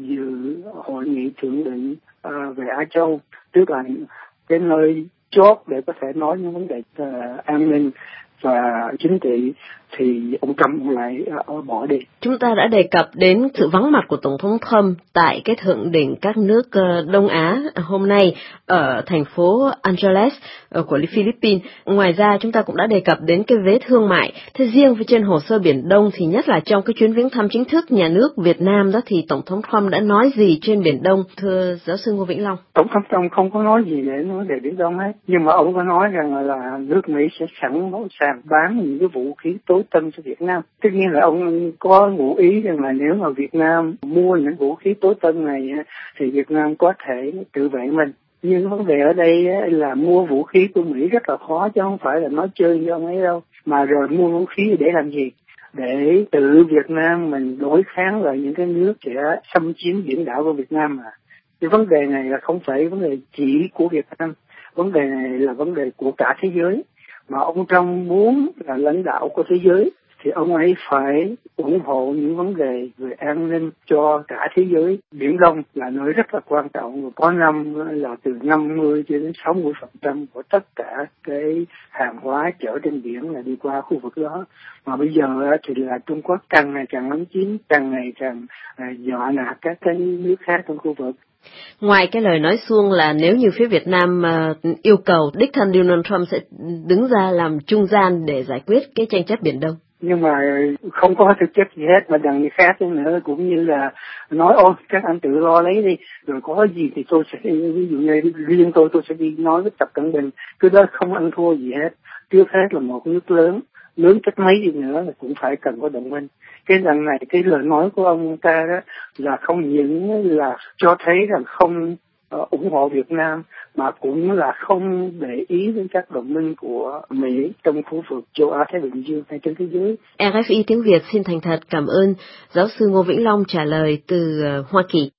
dự hội nghị thượng đỉnh uh, về Á Châu, tức là cái nơi chốt để có thể nói những vấn đề uh, an ninh và chính trị, thì ông Trump lại uh, bỏ đi. Chúng ta đã đề cập đến sự vắng mặt của Tổng thống Trump tại cái thượng đỉnh các nước uh, Đông Á hôm nay ở thành phố Angeles uh, của Philippines. Ngoài ra chúng ta cũng đã đề cập đến cái vế thương mại. Thế riêng với trên hồ sơ Biển Đông thì nhất là trong cái chuyến viếng thăm chính thức nhà nước Việt Nam đó thì Tổng thống Trump đã nói gì trên Biển Đông, thưa giáo sư Ngô Vĩnh Long? Tổng thống Trump không có nói gì để nói về Biển Đông hết, nhưng mà ông có nói rằng là nước Mỹ sẽ sẵn sàng bán những cái vũ khí tối tân cho Việt Nam. Tất nhiên là ông có ngụ ý rằng là nếu mà Việt Nam mua những vũ khí tối tân này thì Việt Nam có thể tự vệ mình. Nhưng vấn đề ở đây là mua vũ khí của Mỹ rất là khó, chứ không phải là nói chơi với ông ấy đâu. Mà rồi mua vũ khí để làm gì? Để tự Việt Nam mình đối kháng lại những cái nước sẽ xâm chiếm biển đảo của Việt Nam mà. Cái vấn đề này là không phải vấn đề chỉ của Việt Nam, vấn đề này là vấn đề của cả thế giới. Mà ông Trump muốn là lãnh đạo của thế giới thì ông ấy phải ủng hộ những vấn đề về an ninh cho cả thế giới. Biển Đông là nơi rất là quan trọng, có năm là từ năm mươi cho đến sáu mươi phần trăm của tất cả cái hàng hóa chở trên biển là đi qua khu vực đó. Mà bây giờ thì là Trung Quốc càng ngày càng lấn chiếm, càng ngày càng dọa nạt các cái nước khác trong khu vực. Ngoài cái lời nói suông là nếu như phía Việt Nam uh, yêu cầu đích thân Donald Trump sẽ đứng ra làm trung gian để giải quyết cái tranh chấp Biển Đông, nhưng mà không có thực chất gì hết, mà đằng người khác nữa cũng như là nói ôi các anh tự lo lấy đi, rồi có gì thì tôi sẽ, ví dụ như riêng tôi tôi sẽ đi nói với Tập Cận Bình, cái đó không ăn thua gì hết. Trước hết là một nước lớn, lớn cách mấy gì nữa là cũng phải cần có đồng minh. Cái lần này cái lời nói của ông ta đó là không những là cho thấy rằng không uh, ủng hộ Việt Nam, mà cũng là không để ý đến các đồng minh của Mỹ trong khu vực châu Á Thái Bình Dương hay trên thế giới. rờ ép i tiếng Việt xin thành thật cảm ơn giáo sư Ngô Vĩnh Long trả lời từ uh, Hoa Kỳ.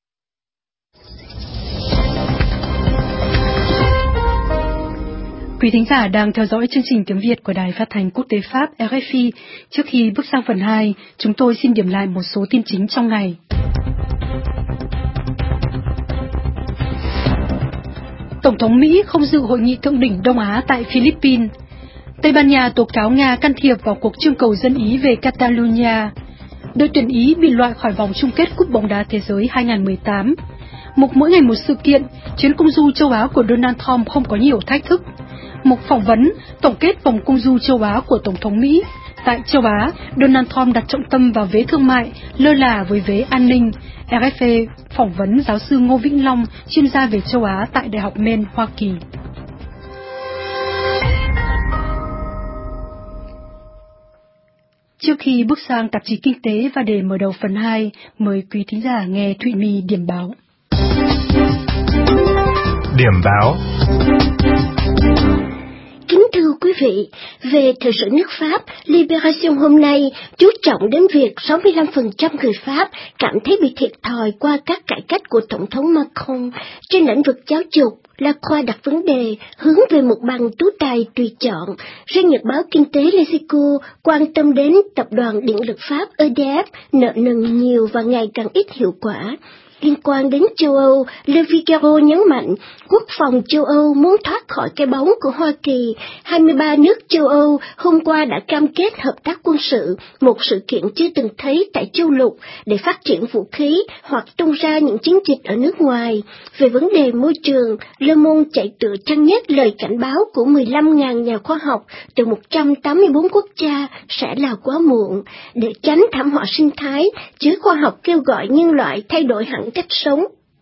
Quý thính giả đang theo dõi chương trình tiếng Việt của Đài Phát thanh Quốc tế Pháp rờ ép i. Trước khi bước sang phần hai, chúng tôi xin điểm lại một số tin chính trong ngày. Tổng thống Mỹ không dự hội nghị thượng đỉnh Đông Á tại Philippines. Tây Ban Nha tố cáo Nga can thiệp vào cuộc trưng cầu dân Ý về Catalonia. đội tuyển Ý bị loại khỏi vòng chung kết Cúp bóng đá thế giới hai không một tám. Mục mỗi ngày một sự kiện, chuyến công du châu Á của Donald Trump không có nhiều thách thức. Mục phỏng vấn, tổng kết vòng công du châu Á của Tổng thống Mỹ. Tại châu Á, Donald Trump đặt trọng tâm vào vế thương mại, lơ là với vế an ninh. rờ ép a phỏng vấn giáo sư Ngô Vĩnh Long, chuyên gia về châu Á tại Đại học Maine, Hoa Kỳ. Trước khi bước sang tạp chí Kinh tế và để mở đầu phần hai, mời quý thính giả nghe Thụy My điểm báo. Điểm báo. Kính thưa quý vị, về thời sự nước Pháp, Libération hôm nay chú trọng đến việc sáu mươi lăm phần trăm người Pháp cảm thấy bị thiệt thòi qua các cải cách của Tổng thống Macron. Trên lĩnh vực giáo dục, La Croix đặt vấn đề hướng về một bằng tú tài tùy chọn. Riêng nhật báo Kinh tế L'Echo quan tâm đến tập đoàn điện lực Pháp E D F nợ nần nhiều và ngày càng ít hiệu quả. Liên quan đến châu Âu, Le Figaro nhấn mạnh quốc phòng châu Âu muốn thoát khỏi cái bóng của Hoa Kỳ. hai mươi ba nước châu Âu hôm qua đã cam kết hợp tác quân sự, một sự kiện chưa từng thấy tại châu lục, để phát triển vũ khí hoặc tung ra những chiến dịch ở nước ngoài. Về vấn đề môi trường, Le Monde chạy tựa trang nhất lời cảnh báo của mười lăm nghìn nhà khoa học từ một trăm tám mươi bốn quốc gia sẽ là quá muộn. Để tránh thảm họa sinh thái, giới khoa học kêu gọi nhân loại thay đổi hẳn cách sống.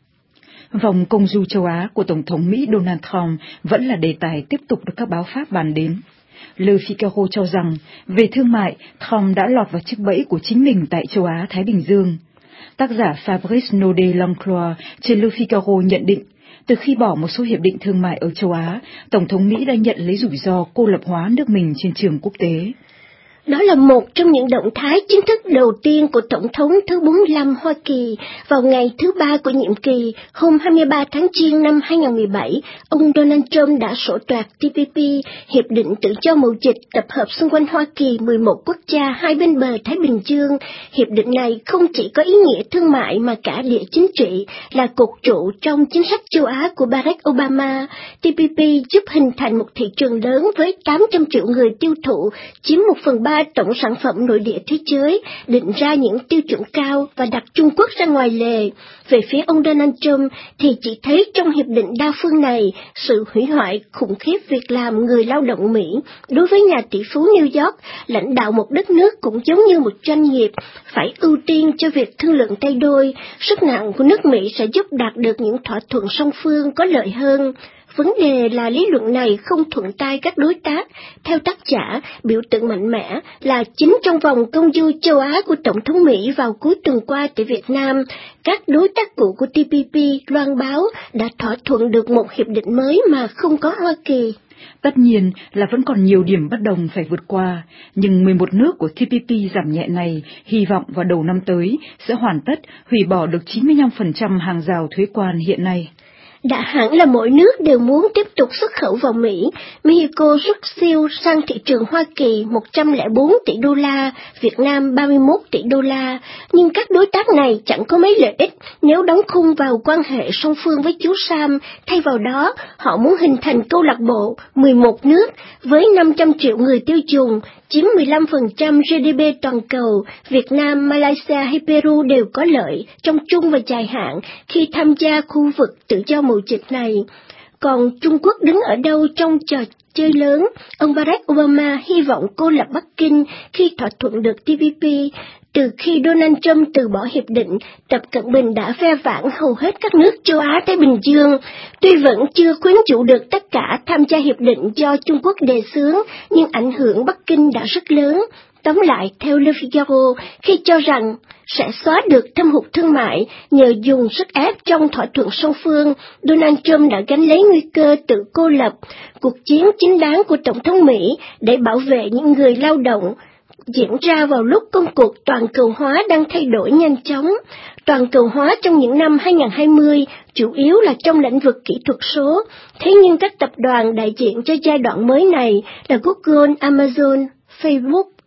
Vòng công du châu Á của Tổng thống Mỹ Donald Trump vẫn là đề tài tiếp tục được các báo Pháp bàn đến. Le Figaro cho rằng, về thương mại, Trump đã lọt vào chiếc bẫy của chính mình tại châu Á-Thái Bình Dương. Tác giả Fabrice Naudet-Lanclois trên Le Figaro nhận định, từ khi bỏ một số hiệp định thương mại ở châu Á, Tổng thống Mỹ đã nhận lấy rủi ro cô lập hóa nước mình trên trường quốc tế. Đó là một trong những động thái chính thức đầu tiên của Tổng thống thứ bốn mươi lăm Hoa Kỳ. Vào ngày thứ ba của nhiệm kỳ, hôm hai mươi ba tháng Giêng năm hai không một bảy, ông Donald Trump đã sổ toạc T P P, Hiệp định Tự do Mậu Dịch tập hợp xung quanh Hoa Kỳ mười một quốc gia hai bên bờ Thái Bình Dương. Hiệp định này không chỉ có ý nghĩa thương mại mà cả địa chính trị, là cột trụ trong chính sách châu Á của Barack Obama. T P P giúp hình thành một thị trường lớn với tám trăm triệu người tiêu thụ, chiếm một phần ba tổng sản phẩm nội địa thế giới, định ra những tiêu chuẩn cao và đặt Trung Quốc ra ngoài lề. Về phía ông Donald Trump thì chỉ thấy trong hiệp định đa phương này sự hủy hoại khủng khiếp việc làm người lao động Mỹ. Đối với nhà tỷ phú New York, lãnh đạo một đất nước cũng giống như một doanh nghiệp, phải ưu tiên cho việc thương lượng tay đôi. Sức nặng của nước Mỹ sẽ giúp đạt được những thỏa thuận song phương có lợi hơn. Vấn đề là lý luận này không thuận tai các đối tác. Theo tác giả, biểu tượng mạnh mẽ là chính trong vòng công du châu Á của Tổng thống Mỹ vào cuối tuần qua tại Việt Nam, các đối tác cũ của T P P loan báo đã thỏa thuận được một hiệp định mới mà không có Hoa Kỳ. Tất nhiên là vẫn còn nhiều điểm bất đồng phải vượt qua, nhưng mười một nước của T P P giảm nhẹ này hy vọng vào đầu năm tới sẽ hoàn tất hủy bỏ được chín mươi lăm phần trăm hàng rào thuế quan hiện nay. Đã hẳn là mỗi nước đều muốn tiếp tục xuất khẩu vào Mỹ. Mexico xuất siêu sang thị trường Hoa Kỳ một trăm lẻ bốn tỷ đô la, Việt Nam ba mươi mốt tỷ đô la. Nhưng các đối tác này chẳng có mấy lợi ích nếu đóng khung vào quan hệ song phương với chú Sam. Thay vào đó, họ muốn hình thành câu lạc bộ mười một nước với năm trăm triệu người tiêu dùng, chiếm mười lăm phần trăm G D P toàn cầu. Việt Nam, Malaysia hay Peru đều có lợi trong trung và dài hạn khi tham gia khu vực tự do mậu dịch này. Còn Trung Quốc đứng ở đâu trong trò chơi lớn? Ông Barack Obama hy vọng cô lập Bắc Kinh khi thỏa thuận được T P P. Từ khi Donald Trump từ bỏ hiệp định, Tập Cận Bình đã ve vãn hầu hết các nước châu Á-Thái Bình Dương. Tuy vẫn chưa quyến rũ được tất cả tham gia hiệp định do Trung Quốc đề xướng, nhưng ảnh hưởng Bắc Kinh đã rất lớn. Tóm lại, theo Le Figaro, khi cho rằng sẽ xóa được thâm hụt thương mại nhờ dùng sức ép trong thỏa thuận song phương, Donald Trump đã gánh lấy nguy cơ tự cô lập. Cuộc chiến chính đáng của Tổng thống Mỹ để bảo vệ những người lao động diễn ra vào lúc công cuộc toàn cầu hóa đang thay đổi nhanh chóng. Toàn cầu hóa trong những năm hai không hai không chủ yếu là trong lĩnh vực kỹ thuật số, thế nhưng các tập đoàn đại diện cho giai đoạn mới này là Google, Amazon, Facebook,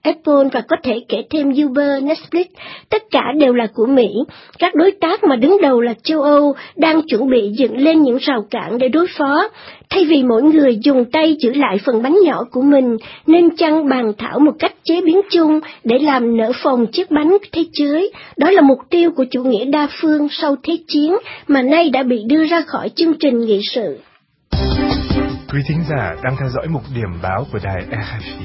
Apple và có thể kể thêm Uber, Netflix, tất cả đều là của Mỹ. Các đối tác mà đứng đầu là châu Âu đang chuẩn bị dựng lên những rào cản để đối phó. Thay vì mỗi người dùng tay giữ lại phần bánh nhỏ của mình, nên chăng bàn thảo một cách chế biến chung để làm nở phồng chiếc bánh thế giới. Đó là mục tiêu của chủ nghĩa đa phương sau Thế chiến mà nay đã bị đưa ra khỏi chương trình nghị sự. Quý thính giả đang theo dõi mục điểm báo của đài rờ ép i.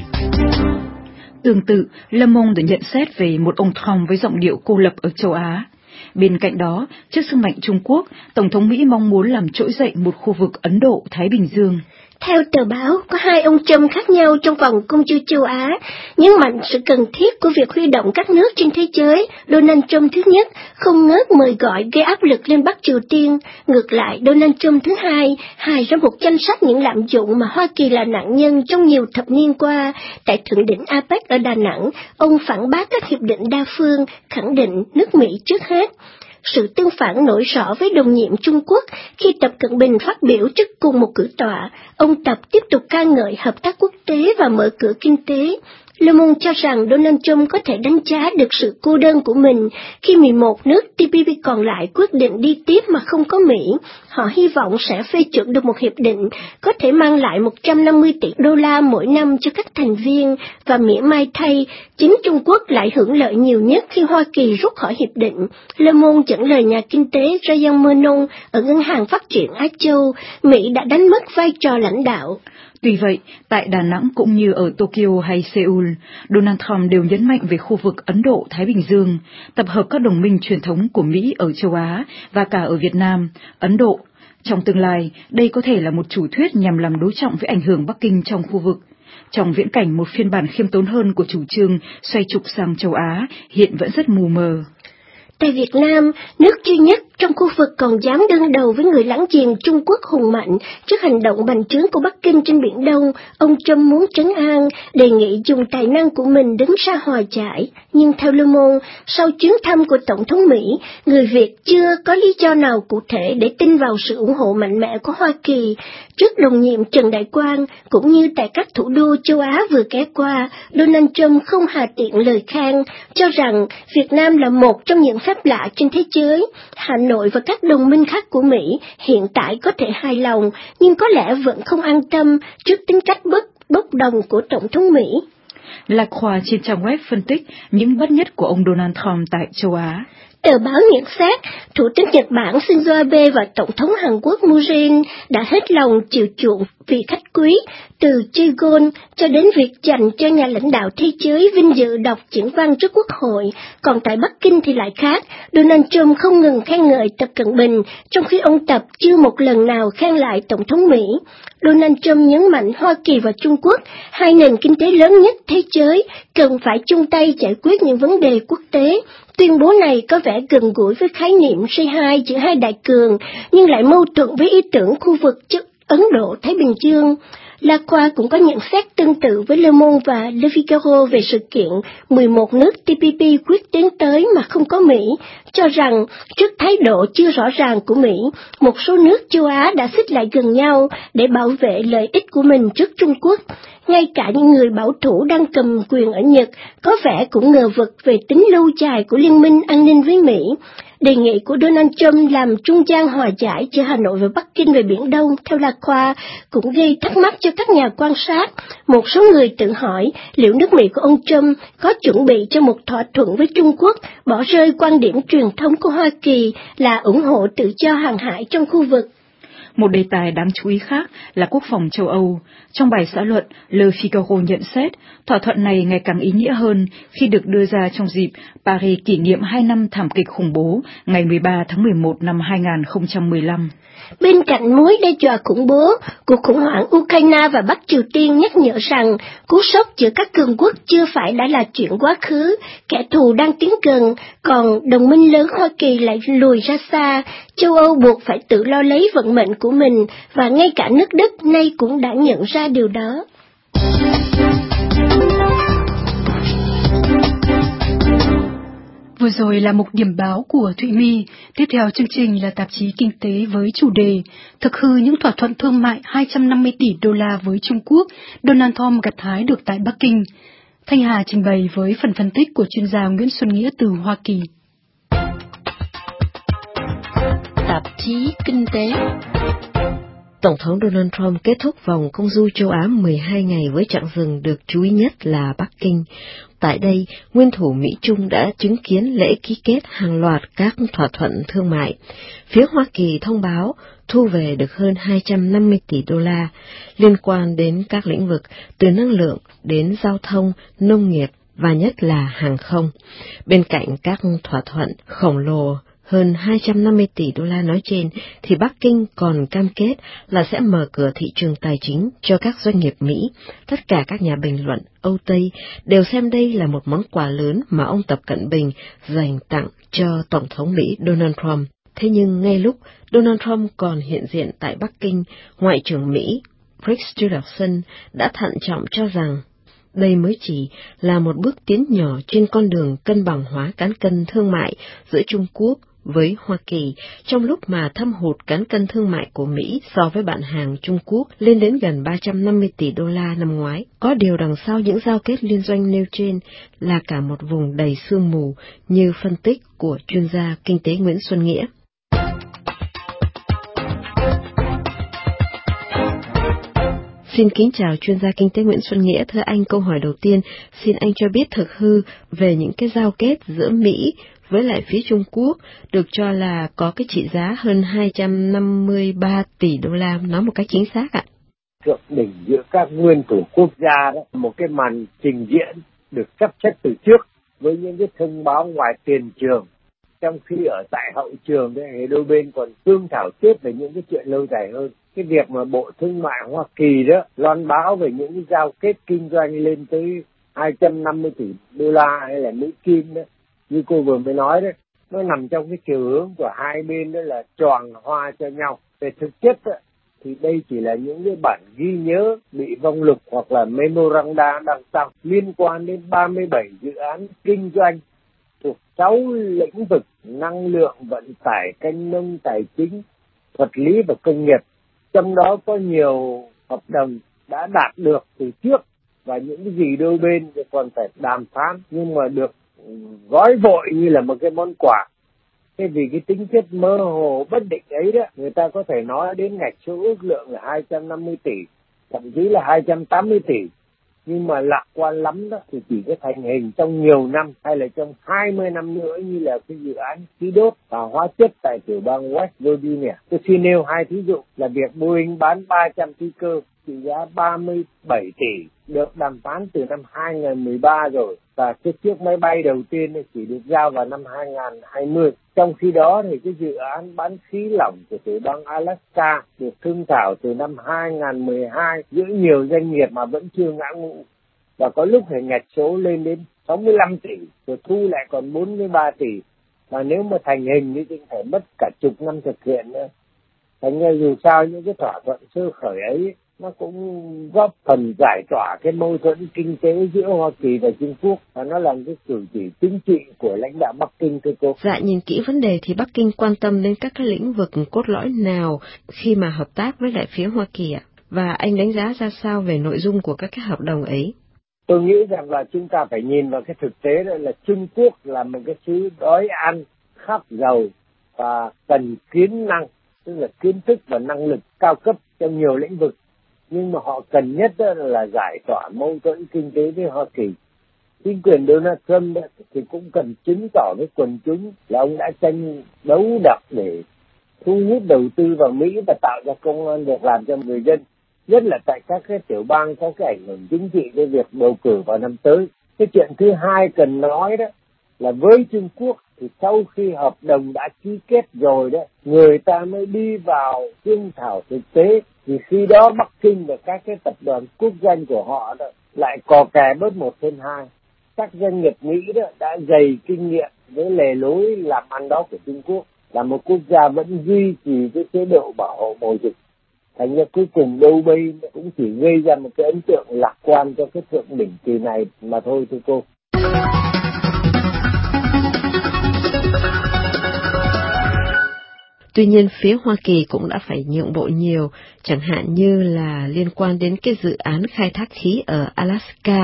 Tương tự, Le Monde nhận xét về một ông Trump với giọng điệu cô lập ở châu Á. Bên cạnh đó, trước sức mạnh Trung Quốc, Tổng thống Mỹ mong muốn làm trỗi dậy một khu vực Ấn Độ-Thái Bình Dương. Theo tờ báo, có hai ông Trump khác nhau trong vòng công du châu Á, nhấn mạnh sự cần thiết của việc huy động các nước trên thế giới. Donald Trump thứ nhất không ngớt mời gọi gây áp lực lên Bắc Triều Tiên. Ngược lại, Donald Trump thứ hai hài ra một danh sách những lạm dụng mà Hoa Kỳ là nạn nhân trong nhiều thập niên qua. Tại thượng đỉnh a pếch ở Đà Nẵng, ông phản bác các hiệp định đa phương, khẳng định nước Mỹ trước hết. Sự tương phản nổi rõ với đồng nhiệm Trung Quốc khi Tập Cận Bình phát biểu trước cùng một cử tọa. Ông Tập tiếp tục ca ngợi hợp tác quốc tế và mở cửa kinh tế. Le Monde cho rằng Donald Trump có thể đánh giá được sự cô đơn của mình khi mười một nước tê pê pê còn lại quyết định đi tiếp mà không có Mỹ. Họ hy vọng sẽ phê chuẩn được một hiệp định có thể mang lại một trăm năm mươi tỷ đô la mỗi năm cho các thành viên, và mỉa mai thay, chính Trung Quốc lại hưởng lợi nhiều nhất khi Hoa Kỳ rút khỏi hiệp định. Le Monde dẫn lời nhà kinh tế Ryan Menon ở Ngân hàng Phát triển Á Châu, Mỹ đã đánh mất vai trò lãnh đạo. Tuy vậy, tại Đà Nẵng cũng như ở Tokyo hay Seoul, Donald Trump đều nhấn mạnh về khu vực Ấn Độ-Thái Bình Dương, tập hợp các đồng minh truyền thống của Mỹ ở châu Á và cả ở Việt Nam, Ấn Độ. Trong tương lai, đây có thể là một chủ thuyết nhằm làm đối trọng với ảnh hưởng Bắc Kinh trong khu vực. Trong viễn cảnh một phiên bản khiêm tốn hơn của chủ trương xoay trục sang châu Á hiện vẫn rất mù mờ. Tại Việt Nam, nước duy nhất trong khu vực còn dám đương đầu với người láng giềng Trung Quốc hùng mạnh trước hành động bành trướng của Bắc Kinh trên Biển Đông, ông Trump muốn trấn an, đề nghị dùng tài năng của mình đứng ra hòa giải. Nhưng theo Le Monde, sau chuyến thăm của Tổng thống Mỹ, người Việt chưa có lý do nào cụ thể để tin vào sự ủng hộ mạnh mẽ của Hoa Kỳ. Trước đồng nhiệm Trần Đại Quang, cũng như tại các thủ đô châu Á vừa ghé qua, Donald Trump không hà tiện lời khen, cho rằng Việt Nam là một trong những phép lạ trên thế giới. Hà Nội và các đồng minh khác của Mỹ hiện tại có thể hài lòng, nhưng có lẽ vẫn không an tâm trước tính cách bất bốc đồng của Tổng thống Mỹ. Lạc Khoa trên trang web phân tích những bất nhất của ông Donald Trump tại châu Á. Tờ báo nhận xét, Thủ tướng Nhật Bản Shinzo Abe và Tổng thống Hàn Quốc Moon Jae-in đã hết lòng chiều chuộng vị khách quý, từ chơi golf cho đến việc dành cho nhà lãnh đạo thế giới vinh dự đọc diễn văn trước Quốc hội. Còn tại Bắc Kinh thì lại khác, Donald Trump không ngừng khen ngợi Tập Cận Bình, trong khi ông Tập chưa một lần nào khen lại Tổng thống Mỹ. Donald Trump nhấn mạnh Hoa Kỳ và Trung Quốc, hai nền kinh tế lớn nhất thế giới, cần phải chung tay giải quyết những vấn đề quốc tế. Tuyên bố này có vẻ gần gũi với khái niệm G hai giữa hai đại cường, nhưng lại mâu thuẫn với ý tưởng khu vực Ấn Độ-Thái Bình Dương. La Croix cũng có nhận xét tương tự với Le Monde và Le Figaro về sự kiện mười một nước tê pê pê quyết tiến tới mà không có Mỹ, cho rằng trước thái độ chưa rõ ràng của Mỹ, một số nước châu Á đã xích lại gần nhau để bảo vệ lợi ích của mình trước Trung Quốc. Ngay cả những người bảo thủ đang cầm quyền ở Nhật có vẻ cũng ngờ vực về tính lâu dài của liên minh an ninh với Mỹ. Đề nghị của Donald Trump làm trung gian hòa giải giữa Hà Nội và Bắc Kinh về Biển Đông, theo La Croix, cũng gây thắc mắc cho các nhà quan sát. Một số người tự hỏi liệu nước Mỹ của ông Trump có chuẩn bị cho một thỏa thuận với Trung Quốc, bỏ rơi quan điểm truyền thống của Hoa Kỳ là ủng hộ tự do hàng hải trong khu vực. Một đề tài đáng chú ý khác là quốc phòng châu Âu. Trong bài xã luận, Le Figaro nhận xét, thỏa thuận này ngày càng ý nghĩa hơn khi được đưa ra trong dịp Paris kỷ niệm hai năm thảm kịch khủng bố ngày mười ba tháng mười một năm hai nghìn không trăm mười lăm. Bên cạnh mối đe dọa khủng bố, cuộc khủng hoảng Ukraine và Bắc Triều Tiên nhắc nhở rằng cú sốc giữa các cường quốc chưa phải đã là chuyện quá khứ, kẻ thù đang tiến gần, còn đồng minh lớn Hoa Kỳ lại lùi ra xa. Châu Âu buộc phải tự lo lấy vận mệnh của mình, và ngay cả nước Đức nay cũng đã nhận ra điều đó. Vừa rồi là mục điểm báo của Thụy My. Tiếp theo chương trình là tạp chí Kinh tế với chủ đề thực hư những thỏa thuận thương mại hai trăm năm mươi tỷ đô la với Trung Quốc, Donald Trump gặt hái được tại Bắc Kinh. Thanh Hà trình bày với phần phân tích của chuyên gia Nguyễn Xuân Nghĩa từ Hoa Kỳ. Tạp chí Kinh tế. Tổng thống Donald Trump kết thúc vòng công du châu Á mười hai ngày với chặng dừng được chú ý nhất là Bắc Kinh. Tại đây, nguyên thủ Mỹ-Trung đã chứng kiến lễ ký kết hàng loạt các thỏa thuận thương mại. Phía Hoa Kỳ thông báo thu về được hơn hai trăm năm mươi tỷ đô la, liên quan đến các lĩnh vực từ năng lượng đến giao thông, nông nghiệp và nhất là hàng không. Bên cạnh các thỏa thuận khổng lồ hơn hai trăm năm mươi tỷ đô la nói trên, thì Bắc Kinh còn cam kết là sẽ mở cửa thị trường tài chính cho các doanh nghiệp Mỹ. Tất cả các nhà bình luận Âu Tây đều xem đây là một món quà lớn mà ông Tập Cận Bình dành tặng cho Tổng thống Mỹ Donald Trump. Thế nhưng ngay lúc Donald Trump còn hiện diện tại Bắc Kinh, Ngoại trưởng Mỹ Rex Tillerson đã thận trọng cho rằng đây mới chỉ là một bước tiến nhỏ trên con đường cân bằng hóa cán cân thương mại giữa Trung Quốc với Hoa Kỳ, trong lúc mà thâm hụt cán cân thương mại của Mỹ so với bạn hàng Trung Quốc lên đến gần ba trăm năm mươi tỷ đô la năm ngoái. Có điều đằng sau những giao kết liên doanh nêu trên là cả một vùng đầy sương mù, như phân tích của chuyên gia kinh tế Nguyễn Xuân Nghĩa. Xin kính chào chuyên gia kinh tế Nguyễn Xuân Nghĩa. Thưa anh, câu hỏi đầu tiên, xin anh cho biết thực hư về những cái giao kết giữa Mỹ với lại phía Trung Quốc được cho là có cái trị giá hơn hai trăm năm mươi ba tỷ đô la, nói một cách chính xác ạ. Thượng đỉnh giữa các nguyên thủ quốc gia đó, một cái màn trình diễn được sắp xếp từ trước với những cái thông báo ngoài tiền trường. Trong khi ở tại hậu trường đấy, thì đôi bên còn thương thảo tiếp về những cái chuyện lâu dài hơn. Cái việc mà Bộ Thương mại Hoa Kỳ đó loan báo về những cái giao kết kinh doanh lên tới hai trăm năm mươi tỷ đô la hay là Mỹ Kim đó, như cô vừa mới nói đấy, nó nằm trong cái chiều hướng của hai bên đó là choàng hoa cho nhau. Về thực chất đó, thì đây chỉ là những cái bản ghi nhớ bị vong lục hoặc là memoranda đằng sau liên quan đến ba mươi bảy dự án kinh doanh thuộc sáu lĩnh vực: năng lượng, vận tải, canh nông, tài chính, vật lý và công nghiệp. Trong đó có nhiều hợp đồng đã đạt được từ trước và những cái gì đôi bên còn phải đàm phán nhưng mà được gói vội như là một cái món quà. Thế vì cái tính chất mơ hồ bất định ấy đó, người ta có thể nói đến ngạch số ước lượng là hai trăm năm mươi tỷ, thậm chí là hai trăm tám mươi tỷ. Nhưng mà lạc quan lắm đó thì chỉ có thành hình trong nhiều năm hay là trong hai mươi năm nữa, như là cái dự án khí đốt và hóa chất tại tiểu bang West Virginia. Tôi xin nêu hai thí dụ là việc Boeing bán ba trăm phi cơ trị giá ba mươi bảy tỷ được đàm phán từ năm hai nghìn không trăm mười ba rồi, và cái chiếc máy bay đầu tiên chỉ được giao vào năm hai nghìn không trăm hai mươi. Trong khi đó thì cái dự án bán khí lỏng của tiểu bang Alaska được thương thảo từ năm hai nghìn không trăm mười hai giữa nhiều doanh nghiệp mà vẫn chưa ngã ngũ, và có lúc phải ngạch số lên đến sáu mươi lăm tỷ, rồi thu lại còn bốn mươi ba tỷ. Mà nếu mà thành hình thì phải mất cả chục năm thực hiện nữa. Thành ra dù sao những cái thỏa thuận sơ khởi ấy nó cũng góp phần giải tỏa cái mâu thuẫn kinh tế giữa Hoa Kỳ và Trung Quốc, và nó là cái cử chỉ chính trị của lãnh đạo Bắc Kinh, thưa cô. Dạ, nhìn kỹ vấn đề thì Bắc Kinh quan tâm đến các cái lĩnh vực cốt lõi nào khi mà hợp tác với lại phía Hoa Kỳ ạ? Và anh đánh giá ra sao về nội dung của các cái hợp đồng ấy? Tôi nghĩ rằng là chúng ta phải nhìn vào cái thực tế đó là Trung Quốc là một cái xứ đói ăn, khát giàu và cần kiến năng, tức là kiến thức và năng lực cao cấp trong nhiều lĩnh vực. Nhưng mà họ cần nhất đó là giải tỏa mâu thuẫn kinh tế với Hoa Kỳ. Chính quyền Donald Trump đó thì cũng cần chứng tỏ với quần chúng là ông đã tranh đấu độc để thu hút đầu tư vào Mỹ và tạo ra công ăn việc làm cho người dân, nhất là tại các cái tiểu bang có cái ảnh hưởng chính trị với việc bầu cử vào năm tới. Cái chuyện thứ hai cần nói đó là với Trung Quốc thì sau khi hợp đồng đã ký kết rồi đó, người ta mới đi vào thương thảo thực tế, thì khi đó Bắc Kinh và các cái tập đoàn quốc doanh của họ đó lại cò kè bớt một thêm hai. Các doanh nghiệp Mỹ đó đã dày kinh nghiệm với lề lối làm ăn đó của Trung Quốc, là một quốc gia vẫn duy trì cái chế độ bảo hộ mậu dịch. Thành ra cuối cùng đâu bây cũng chỉ gây ra một cái ấn tượng lạc quan cho cái thượng đỉnh kỳ này mà thôi, thưa cô. Tuy nhiên, phía Hoa Kỳ cũng đã phải nhượng bộ nhiều, chẳng hạn như là liên quan đến cái dự án khai thác khí ở Alaska.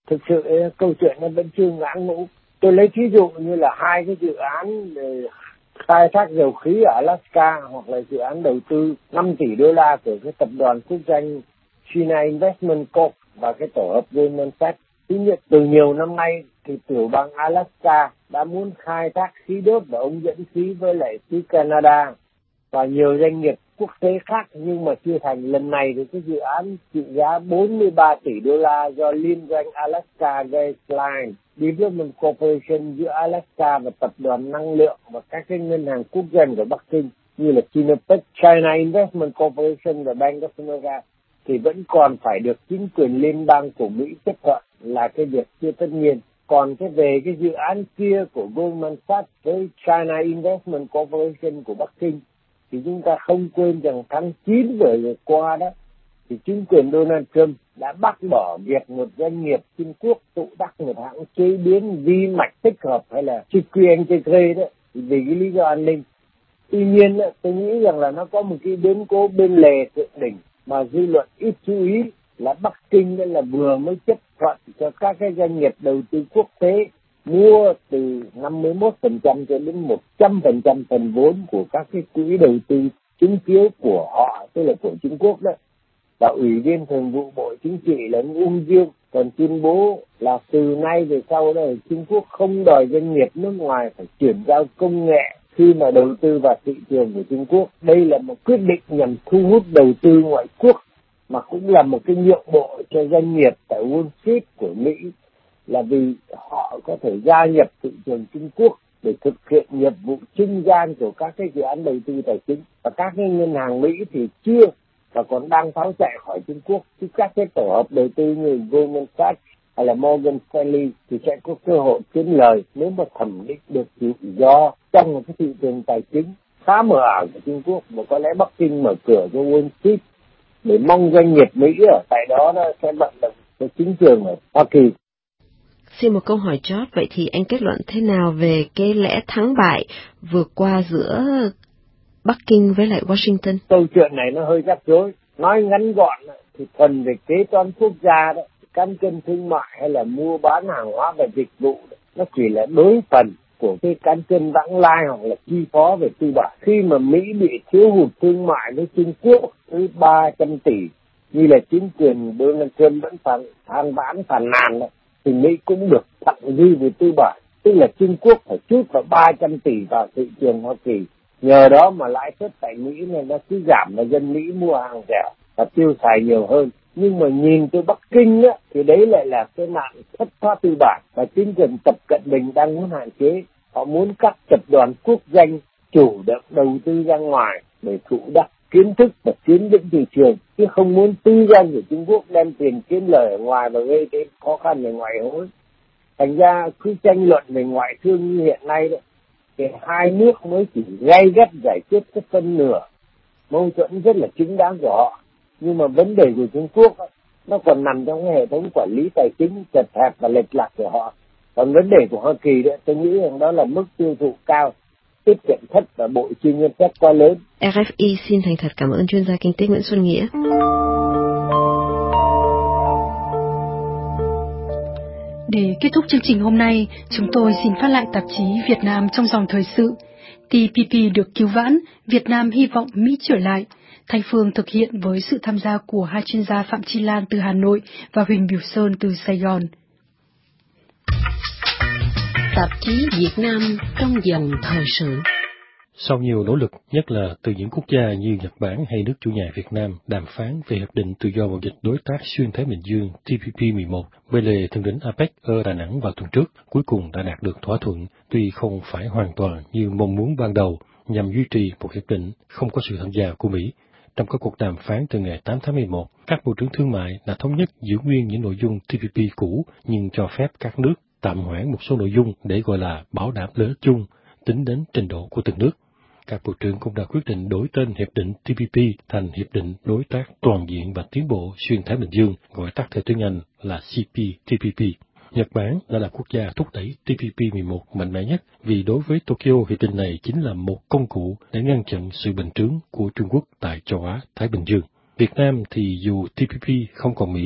thực sự câu chuyện nó vẫn chưa ngã ngũ. Tôi lấy ví dụ như là hai cái dự án về khai thác dầu khí ở Alaska, hoặc là dự án đầu tư năm tỷ đô la của cái tập đoàn quốc doanh China Investment Corp và cái tổ hợp Goldman Sachs. Tuy nhiên, từ nhiều năm nay thì tiểu bang Alaska đã muốn khai thác khí đốt và ống dẫn khí với lại phía Canada và nhiều doanh nghiệp quốc tế khác, nhưng mà chưa thành. Lần này thì cái dự án trị giá bốn mươi ba tỷ đô la do liên doanh Alaska Gas Line Development Corporation giữa Alaska và tập đoàn năng lượng và các cái ngân hàng quốc doanh của Bắc Kinh như là Sinopec, China Investment Corporation và Bank of America thì vẫn còn phải được chính quyền liên bang của Mỹ chấp thuận, là cái việc chưa tất nhiên. Còn cái về cái dự án kia của Goldman Sachs với China Investment Corporation của Bắc Kinh thì chúng ta không quên rằng tháng chín vừa qua đó thì chính quyền Donald Trump đã bác bỏ việc một doanh nghiệp Trung Quốc tụ đắc một hãng chế biến vi mạch tích hợp hay là xê quy Integrate đó vì cái lý do an ninh. Tuy nhiên đó, tôi nghĩ rằng là nó có một cái biến cố bên lề thượng đỉnh mà dư luận ít chú ý là Bắc Kinh đó là vừa mới chấp thuận cho các cái doanh nghiệp đầu tư quốc tế mua từ năm mươi mốt phần trăm cho đến một trăm phần trăm phần vốn của các cái quỹ đầu tư chứng phiếu của họ, tức là của Trung Quốc đó. Và Ủy viên Thường vụ Bộ Chính trị là ông Uông Dương còn tuyên bố là từ nay về sau đó Trung Quốc không đòi doanh nghiệp nước ngoài phải chuyển giao công nghệ khi mà đầu tư vào thị trường của Trung Quốc. Đây là một quyết định nhằm thu hút đầu tư ngoại quốc, mà cũng là một cái nhượng bộ cho doanh nghiệp tại Wall Street của Mỹ, là vì họ có thể gia nhập thị trường Trung Quốc để thực hiện nhiệm vụ trung gian của các cái dự án đầu tư tài chính. Và các cái ngân hàng Mỹ thì chưa và còn đang tháo chạy khỏi Trung Quốc, chứ các cái tổ hợp đầu tư như Goldman Sachs hay là Morgan Stanley thì sẽ có cơ hội kiếm lời nếu mà thẩm định được rủi ro trong một cái thị trường tài chính khá mờ ảo của Trung Quốc. Mà có lẽ Bắc Kinh mở cửa cho Wall Street để mong doanh nghiệp Mỹ ở tại đó nó sẽ vận động với chính trường ở Hoa Kỳ. Xin một câu hỏi chót, vậy thì anh kết luận thế nào về cái lẽ thắng bại vừa qua giữa Bắc Kinh với lại Washington? Câu chuyện này nó hơi rắc rối. Nói ngắn gọn thì phần về kế toán quốc gia đó, cán cân thương mại hay là mua bán hàng hóa và dịch vụ đó, nó chỉ là đối phần của cái cán cân vãng lai hoặc là chi phó về tư bản. Khi mà Mỹ bị thiếu hụt thương mại với Trung Quốc tới ba trăm tỷ, như là chính quyền Donald Trump vẫn phản than vãn phàn nàn đó, thì Mỹ cũng được thặng dư về tư bản, tức là Trung Quốc phải chút vào ba trăm tỷ vào thị trường Hoa Kỳ. Nhờ đó mà lãi suất tại Mỹ này nó cứ giảm và dân Mỹ mua hàng rẻ và tiêu xài nhiều hơn. Nhưng mà nhìn từ Bắc Kinh á, thì đấy lại là cái nạn thất thoát tư bản, và chính quyền Tập Cận Bình đang muốn hạn chế. Họ muốn các tập đoàn quốc doanh chủ động đầu tư ra ngoài để thụ đắc kiến thức và chiếm lĩnh thị trường, chứ không muốn tư doanh của Trung Quốc đem tiền kiếm lời ở ngoài và gây cái khó khăn về ngoại hối. Thành ra cứ tranh luận về ngoại thương như hiện nay đó, thì hai nước mới chỉ gay gắt giải quyết cái phân nửa mâu thuẫn rất là chính đáng của họ. Nhưng mà vấn đề của Trung Quốc đó, nó còn nằm trong cái hệ thống quản lý tài chính chật hẹp và lệch lạc của họ. Còn vấn đề của Hoa Kỳ đó, tôi nghĩ rằng đó là mức tiêu thụ cao, tiết kiệm thấp và bộ chi ngân sách quá lớn. rờ ép i xin thành thật cảm ơn chuyên gia kinh tế Nguyễn Xuân Nghĩa. Để kết thúc chương trình hôm nay, chúng tôi xin phát lại tạp chí Việt Nam trong dòng thời sự. tê pê pê được cứu vãn, Việt Nam hy vọng Mỹ trở lại. Thanh Phương thực hiện với sự tham gia của hai chuyên gia Phạm Chi Lan từ Hà Nội và Huỳnh Biểu Sơn từ Sài Gòn. Tạp chí Việt Nam trong dòng thời sự. Sau nhiều nỗ lực, nhất là từ những quốc gia như Nhật Bản hay nước chủ nhà Việt Nam, đàm phán về Hiệp định Tự do貿dịch Đối tác Xuyên Thái Bình Dương T P P mười một, bên lề thượng đỉnh a pếch ở Đà Nẵng vào tuần trước, cuối cùng đã đạt được thỏa thuận, tuy không phải hoàn toàn như mong muốn ban đầu, nhằm duy trì một hiệp định không có sự tham gia của Mỹ. Trong các cuộc đàm phán từ ngày tám tháng mười một, các bộ trưởng thương mại đã thống nhất giữ nguyên những nội dung T P P cũ, nhưng cho phép các nước tạm hoãn một số nội dung để gọi là bảo đảm lợi ích chung, tính đến trình độ của từng nước. Các bộ trưởng cũng đã quyết định đổi tên Hiệp định T P P thành Hiệp định Đối tác Toàn diện và Tiến bộ Xuyên Thái Bình Dương, gọi tắt theo tiếng Anh là C P T P P. Nhật Bản đã là quốc gia thúc đẩy T P P mười một mạnh mẽ nhất, vì đối với Tokyo, hiệp định này chính là một công cụ để ngăn chặn sự bành trướng của Trung Quốc tại châu Á-Thái Bình Dương. Việt Nam thì dù T P P không còn Mỹ,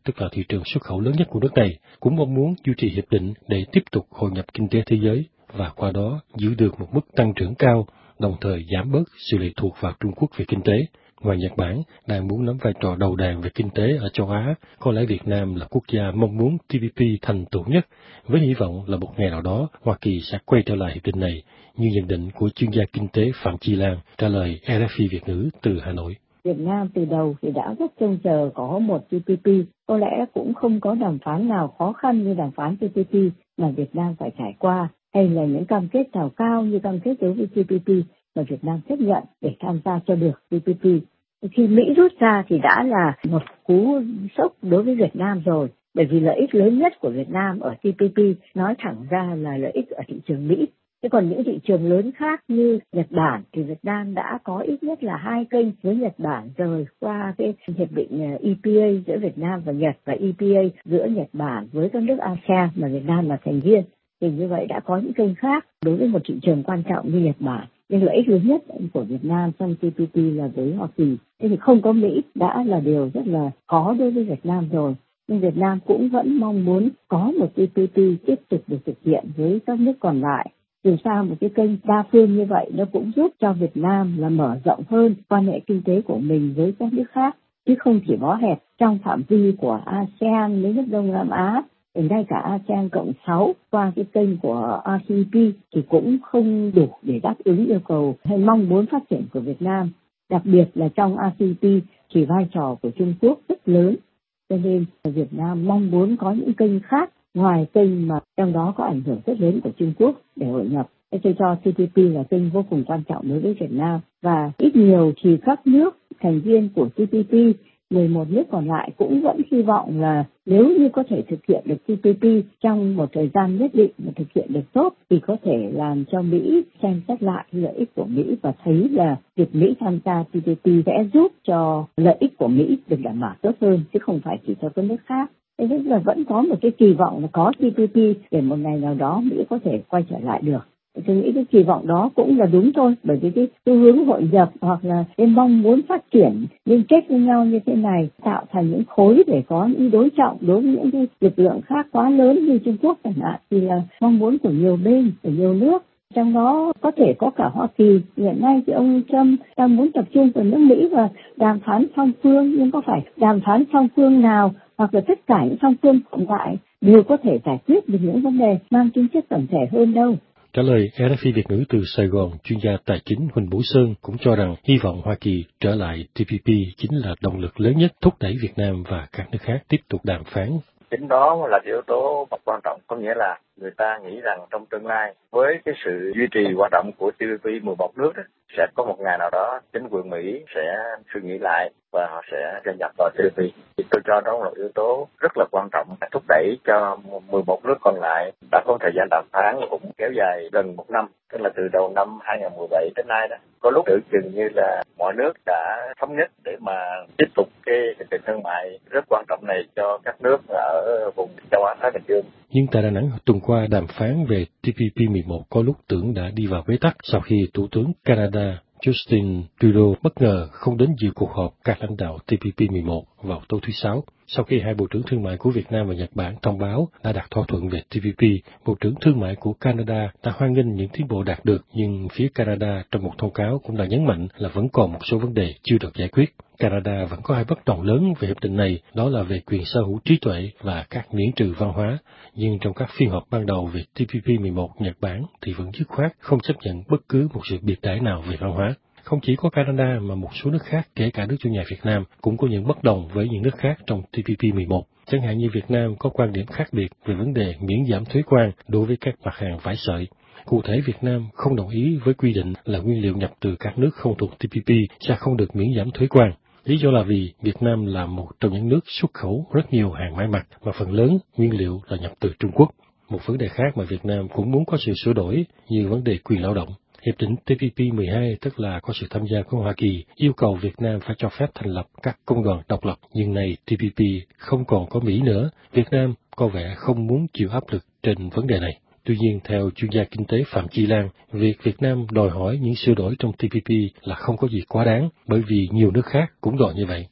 tức là thị trường xuất khẩu lớn nhất của nước này, cũng mong muốn duy trì hiệp định để tiếp tục hội nhập kinh tế thế giới và qua đó giữ được một mức tăng trưởng cao, đồng thời giảm bớt sự lệ thuộc vào Trung Quốc về kinh tế. Ngoài Nhật Bản đang muốn nắm vai trò đầu đàn về kinh tế ở châu Á, có lẽ Việt Nam là quốc gia mong muốn tê pê pê thành tựu nhất, với hy vọng là một ngày nào đó Hoa Kỳ sẽ quay trở lại hiệp định này, như nhận định của chuyên gia kinh tế Phạm Chi Lan trả lời rờ ép i Việt ngữ từ Hà Nội. Việt Nam từ đầu thì đã rất trông chờ có một tê pê pê, có lẽ cũng không có đàm phán nào khó khăn như đàm phán tê pê pê mà Việt Nam phải trải qua, hay là những cam kết nào cao như cam kết đối với tê pê pê mà Việt Nam chấp nhận để tham gia cho được tê pê pê. Khi Mỹ rút ra thì đã là một cú sốc đối với Việt Nam rồi, bởi vì lợi ích lớn nhất của Việt Nam ở tê pê pê nói thẳng ra là lợi ích ở thị trường Mỹ. Thế còn những thị trường lớn khác như Nhật Bản thì Việt Nam đã có ít nhất là hai kênh với Nhật Bản rồi qua cái hiệp định e pê a giữa Việt Nam và Nhật và e pê a giữa Nhật Bản với các nước a sê an mà Việt Nam là thành viên. Thì như vậy đã có những kênh khác đối với một thị trường quan trọng như Nhật Bản. Nhưng lợi ích lớn nhất của Việt Nam trong tê pê pê là với Hoa Kỳ. Thế thì không có Mỹ đã là điều rất là khó đối với Việt Nam rồi. Nhưng Việt Nam cũng vẫn mong muốn có một tê pê pê tiếp tục được thực hiện với các nước còn lại. Dù sao một cái kênh đa phương như vậy nó cũng giúp cho Việt Nam là mở rộng hơn quan hệ kinh tế của mình với các nước khác, chứ không chỉ bó hẹp trong phạm vi của a sê an với nước Đông Nam Á. Thì ngay cả a sê an cộng sáu qua cái kênh của rờ xê pê thì cũng không đủ để đáp ứng yêu cầu hay mong muốn phát triển của Việt Nam. Đặc biệt là trong rờ xê pê thì vai trò của Trung Quốc rất lớn. Cho nên Việt Nam mong muốn có những kênh khác ngoài kênh mà trong đó có ảnh hưởng rất lớn của Trung Quốc để hội nhập. Tôi cho tê pê pê là kênh vô cùng quan trọng đối với Việt Nam. Và ít nhiều thì các nước thành viên của tê pê pê, mười một nước còn lại cũng vẫn hy vọng là nếu như có thể thực hiện được tê pê pê trong một thời gian nhất định mà thực hiện được tốt thì có thể làm cho Mỹ xem xét lại lợi ích của Mỹ và thấy là việc Mỹ tham gia tê pê pê sẽ giúp cho lợi ích của Mỹ được đảm bảo tốt hơn chứ không phải chỉ cho các nước khác. Thế nên là vẫn có một cái kỳ vọng là có tê pê pê để một ngày nào đó Mỹ có thể quay trở lại được. Tôi nghĩ cái kỳ vọng đó cũng là đúng thôi, bởi vì cái xu hướng hội nhập hoặc là cái mong muốn phát triển liên kết với nhau như thế này tạo thành những khối để có những đối trọng đối với những cái lực lượng khác quá lớn như Trung Quốc chẳng hạn, thì là mong muốn của nhiều bên, của nhiều nước. Trong đó có thể có cả Hoa Kỳ. Hiện nay thì ông Trump đang muốn tập trung vào nước Mỹ và đàm phán song phương, nhưng có phải đàm phán song phương nào hoặc là tất cả những song phương còn lại đều có thể giải quyết được những vấn đề mang tính chất tổng thể hơn đâu. Trả lời rờ ép i Việt ngữ từ Sài Gòn, chuyên gia tài chính Huỳnh Bửu Sơn cũng cho rằng hy vọng Hoa Kỳ trở lại tê pê pê chính là động lực lớn nhất thúc đẩy Việt Nam và các nước khác tiếp tục đàm phán. Chính đó là yếu tố một quan trọng, có nghĩa là người ta nghĩ rằng trong tương lai với cái sự duy trì hoạt động của tê pê pê mười một nước đó, sẽ có một ngày nào đó chính quyền Mỹ sẽ suy nghĩ lại và họ sẽ gia nhập vào tê pê pê. Thì tôi cho đó là yếu tố rất là quan trọng thúc đẩy cho mười một nước còn lại đã có thời gian đàm phán cũng kéo dài gần một năm, tức là từ đầu năm hai không một bảy đến nay đó. Có lúc tưởng chừng như là mọi nước đã thống nhất để mà tiếp tục cái hiệp định thương mại rất quan trọng này cho các nước ở vùng châu Á Thái Bình Dương. Nhưng tại Đà Nẵng tuần qua, đàm phán về tê pê pê mười một có lúc tưởng đã đi vào bế tắc sau khi Thủ tướng Canada Justin Trudeau bất ngờ không đến dự cuộc họp các lãnh đạo tê pê pê mười một vào tối thứ Sáu. Sau khi hai bộ trưởng thương mại của Việt Nam và Nhật Bản thông báo đã đạt thỏa thuận về tê pê pê, Bộ trưởng Thương mại của Canada đã hoan nghênh những tiến bộ đạt được, nhưng phía Canada trong một thông cáo cũng đã nhấn mạnh là vẫn còn một số vấn đề chưa được giải quyết. Canada vẫn có hai bất đồng lớn về hiệp định này, đó là về quyền sở hữu trí tuệ và các miễn trừ văn hóa. Nhưng trong các phiên họp ban đầu về tê pê pê mười một Nhật Bản thì vẫn dứt khoát không chấp nhận bất cứ một sự biệt đãi nào về văn hóa. Không chỉ có Canada mà một số nước khác, kể cả nước chủ nhà Việt Nam, cũng có những bất đồng với những nước khác trong tê pê pê mười một. Chẳng hạn như Việt Nam có quan điểm khác biệt về vấn đề miễn giảm thuế quan đối với các mặt hàng vải sợi. Cụ thể, Việt Nam không đồng ý với quy định là nguyên liệu nhập từ các nước không thuộc tê pê pê sẽ không được miễn giảm thuế quan. Lý do là vì Việt Nam là một trong những nước xuất khẩu rất nhiều hàng may mặc mà phần lớn nguyên liệu là nhập từ Trung Quốc. Một vấn đề khác mà Việt Nam cũng muốn có sự sửa đổi như vấn đề quyền lao động. Hiệp định tê pê pê mười hai, tức là có sự tham gia của Hoa Kỳ, yêu cầu Việt Nam phải cho phép thành lập các công đoàn độc lập. Nhưng này tê pê pê không còn có Mỹ nữa, Việt Nam có vẻ không muốn chịu áp lực trên vấn đề này. Tuy nhiên, theo chuyên gia kinh tế Phạm Chi Lan, việc Việt Nam đòi hỏi những sửa đổi trong tê pê pê là không có gì quá đáng, bởi vì nhiều nước khác cũng đòi như vậy. Không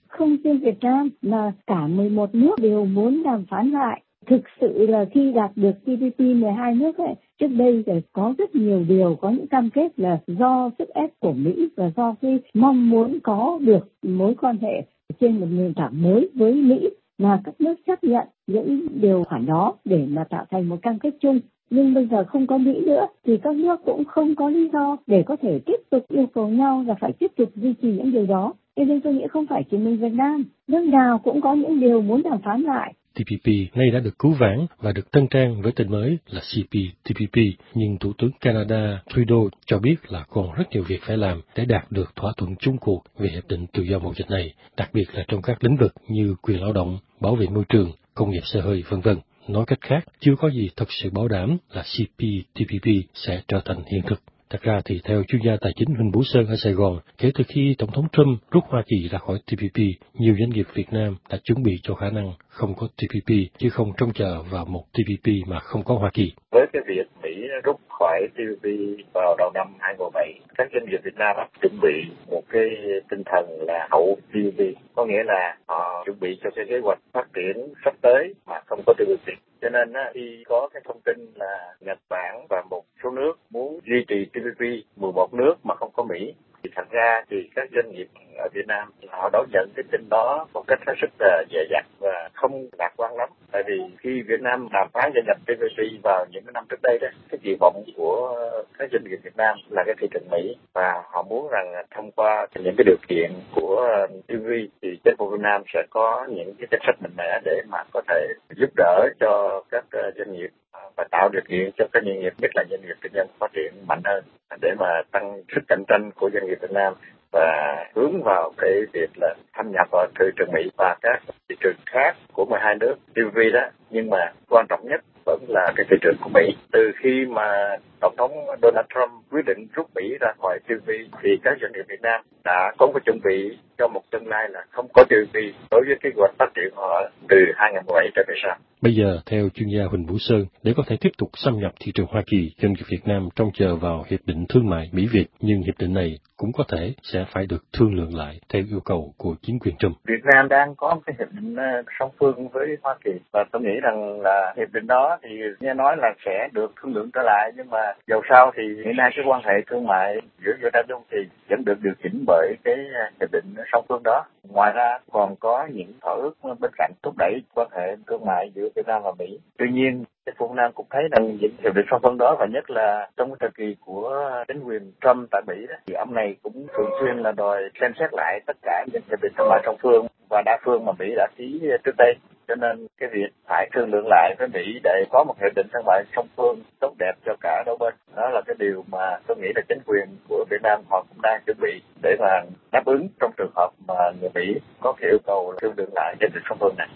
riêng Việt Nam mà cả mười một nước đều muốn đàm phán lại. Thực sự là khi đạt được tê pê pê mười hai nước ấy, trước đây thì có rất nhiều điều, có những cam kết là do sức ép của Mỹ và do cái mong muốn có được mối quan hệ trên một nền tảng mới với Mỹ mà các nước chấp nhận những điều khoản đó để mà tạo thành một cam kết chung. Nhưng bây giờ không có Mỹ nữa thì các nước cũng không có lý do để có thể tiếp tục yêu cầu nhau là phải tiếp tục duy trì những điều đó. Cho nên tôi nghĩ không phải chỉ mình Việt Nam, nước nào cũng có những điều muốn đàm phán lại. tê pê pê nay đã được cứu vãn và được tân trang với tên mới là xê pê tê pê pê, nhưng Thủ tướng Canada Trudeau cho biết là còn rất nhiều việc phải làm để đạt được thỏa thuận chung cuộc về hiệp định tự do mậu dịch này, đặc biệt là trong các lĩnh vực như quyền lao động, bảo vệ môi trường, công nghiệp xe hơi, vân vân. Nói cách khác, chưa có gì thật sự bảo đảm là xê pê tê pê pê sẽ trở thành hiện thực. Thật ra thì theo chuyên gia tài chính Huỳnh Vũ Sơn ở Sài Gòn, kể từ khi Tổng thống Trump rút Hoa Kỳ ra khỏi tê pê pê, nhiều doanh nghiệp Việt Nam đã chuẩn bị cho khả năng không có tê pê pê, chứ không trông chờ vào một tê pê pê mà không có Hoa Kỳ. Với cái việc Mỹ rút khỏi tê pê pê vào đầu năm hai không một bảy, các doanh nghiệp Việt Nam chuẩn bị một cái tinh thần là hậu tê pê pê, có nghĩa là họ chuẩn bị cho cái kế hoạch phát triển sắp tới mà không có tê pê pê. Cho nên khi có cái thông tin là Nhật Bản và một số nước muốn duy trì tê pê pê mười một nước mà không có Mỹ, thì thật ra thì các doanh nghiệp ở Việt Nam họ đón nhận cái tin đó một cách hết sức là dè dặt và không lạc quan lắm. Tại vì khi Việt Nam đàm phán gia nhập tê pê pê vào những năm trước đây đó, cái kỳ vọng của các doanh nghiệp Việt Nam là cái thị trường Mỹ, và họ muốn rằng thông qua những cái điều kiện của tê pê pê thì chính phủ Việt Nam sẽ có những cái chính sách mạnh mẽ để mà có thể giúp đỡ cho các doanh nghiệp và tạo điều kiện cho các doanh nghiệp, nhất là doanh nghiệp tư nhân phát triển mạnh hơn để mà tăng sức cạnh tranh của doanh nghiệp Việt Nam và hướng vào cái việc là thâm nhập vào thị trường Mỹ và các thị trường khác của mười hai nước tê pê pê đó. Nhưng mà quan trọng nhất vẫn là cái thị trường của Mỹ. Từ khi mà Tổng thống Donald Trump quyết định rút Mỹ ra khỏi tê pê pê thì các doanh nghiệp Việt Nam đã có cái chuẩn bị cho một tương lai là không có tê pê pê đối với kế hoạch phát triển họ từ hai không một bảy trở về sau. Bây giờ, theo chuyên gia Huỳnh Vũ Sơn, để có thể tiếp tục xâm nhập thị trường Hoa Kỳ, doanh nghiệp Việt Nam trông chờ vào Hiệp định Thương mại Mỹ-Việt, nhưng hiệp định này cũng có thể sẽ phải được thương lượng lại theo yêu cầu của chính quyền Trump. Việt Nam đang có một cái hiệp định song phương với Hoa Kỳ, và tôi nghĩ rằng là hiệp định đó thì nghe nói là sẽ được thương lượng trở lại, nhưng mà dầu sao thì hiện nay cái quan hệ thương mại giữa Việt Nam và Hoa Kỳ vẫn được điều chỉnh bởi cái hiệp định song phương đó. Ngoài ra còn có những thỏa ước bên cạnh thúc đẩy quan hệ thương mại giữa Việt Nam và Mỹ. Tuy nhiên, chính phủ Việt Nam cũng thấy rằng những hiệp định song phương đó, và nhất là trong cái thời kỳ của chính quyền Trump tại Mỹ đó, thì ông này cũng thường xuyên là đòi xem xét lại tất cả những hiệp định thương mại song phương và đa phương mà Mỹ đã ký trước đây. Cho nên cái việc phải thương lượng lại với Mỹ để có một hiệp định thương mại song phương tốt đẹp cho cả đôi bên, đó là cái điều mà tôi nghĩ là chính quyền của Việt Nam họ cũng đang chuẩn bị để mà đáp ứng trong trường hợp mà người Mỹ có cái yêu cầu thương lượng lại hiệp định song phương này.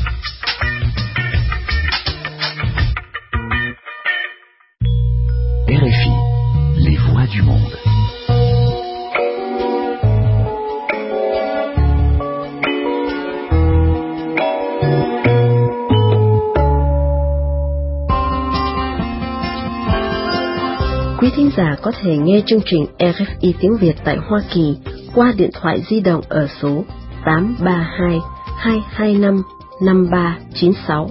rờ ép i, les voix du monde. Quý thính giả có thể nghe chương trình rờ ép i tiếng Việt tại Hoa Kỳ qua điện thoại di động ở số tám ba hai, hai hai năm, năm ba chín sáu.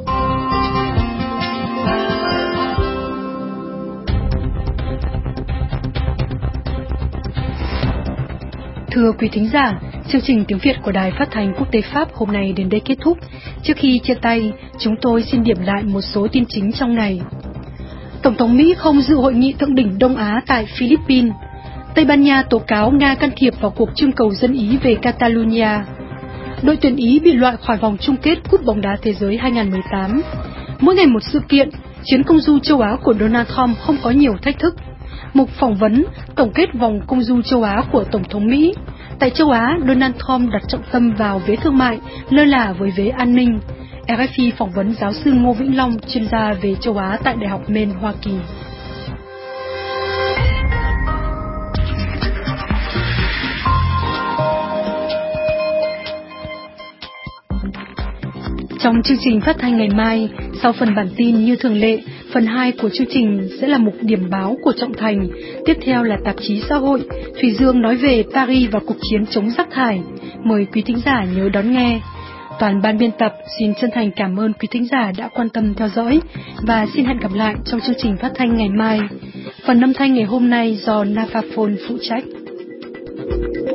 Thưa quý thính giả, chương trình tiếng Việt của Đài Phát thanh Quốc tế Pháp hôm nay đến đây kết thúc. Trước khi chia tay, chúng tôi xin điểm lại một số tin chính trong ngày. Tổng thống Mỹ không dự hội nghị thượng đỉnh Đông Á tại Philippines. Tây Ban Nha tố cáo Nga can thiệp vào cuộc trưng cầu dân Ý về Catalonia. Đội tuyển Ý bị loại khỏi vòng chung kết Cúp bóng đá thế giới hai không một tám. Mỗi ngày một sự kiện, chuyến công du châu Á của Donald Trump không có nhiều thách thức. Mục phỏng vấn tổng kết vòng công du châu Á của Tổng thống Mỹ. Tại châu Á, Donald Trump đặt trọng tâm vào vế thương mại, lơ là với vế an ninh. rờ ép i phỏng vấn giáo sư Ngô Vĩnh Long, chuyên gia về châu Á tại Đại học Maine, Hoa Kỳ. Trong chương trình phát thanh ngày mai, sau phần bản tin như thường lệ, Phần hai của chương trình sẽ là mục điểm báo của Trọng Thành, tiếp theo là tạp chí xã hội. Thùy Dương nói về Paris và cuộc chiến chống rác thải. Mời quý thính giả nhớ đón nghe. Toàn ban biên tập xin chân thành cảm ơn quý thính giả đã quan tâm theo dõi và xin hẹn gặp lại trong chương trình phát thanh ngày mai. Phần âm thanh ngày hôm nay do Nafaphone phụ trách.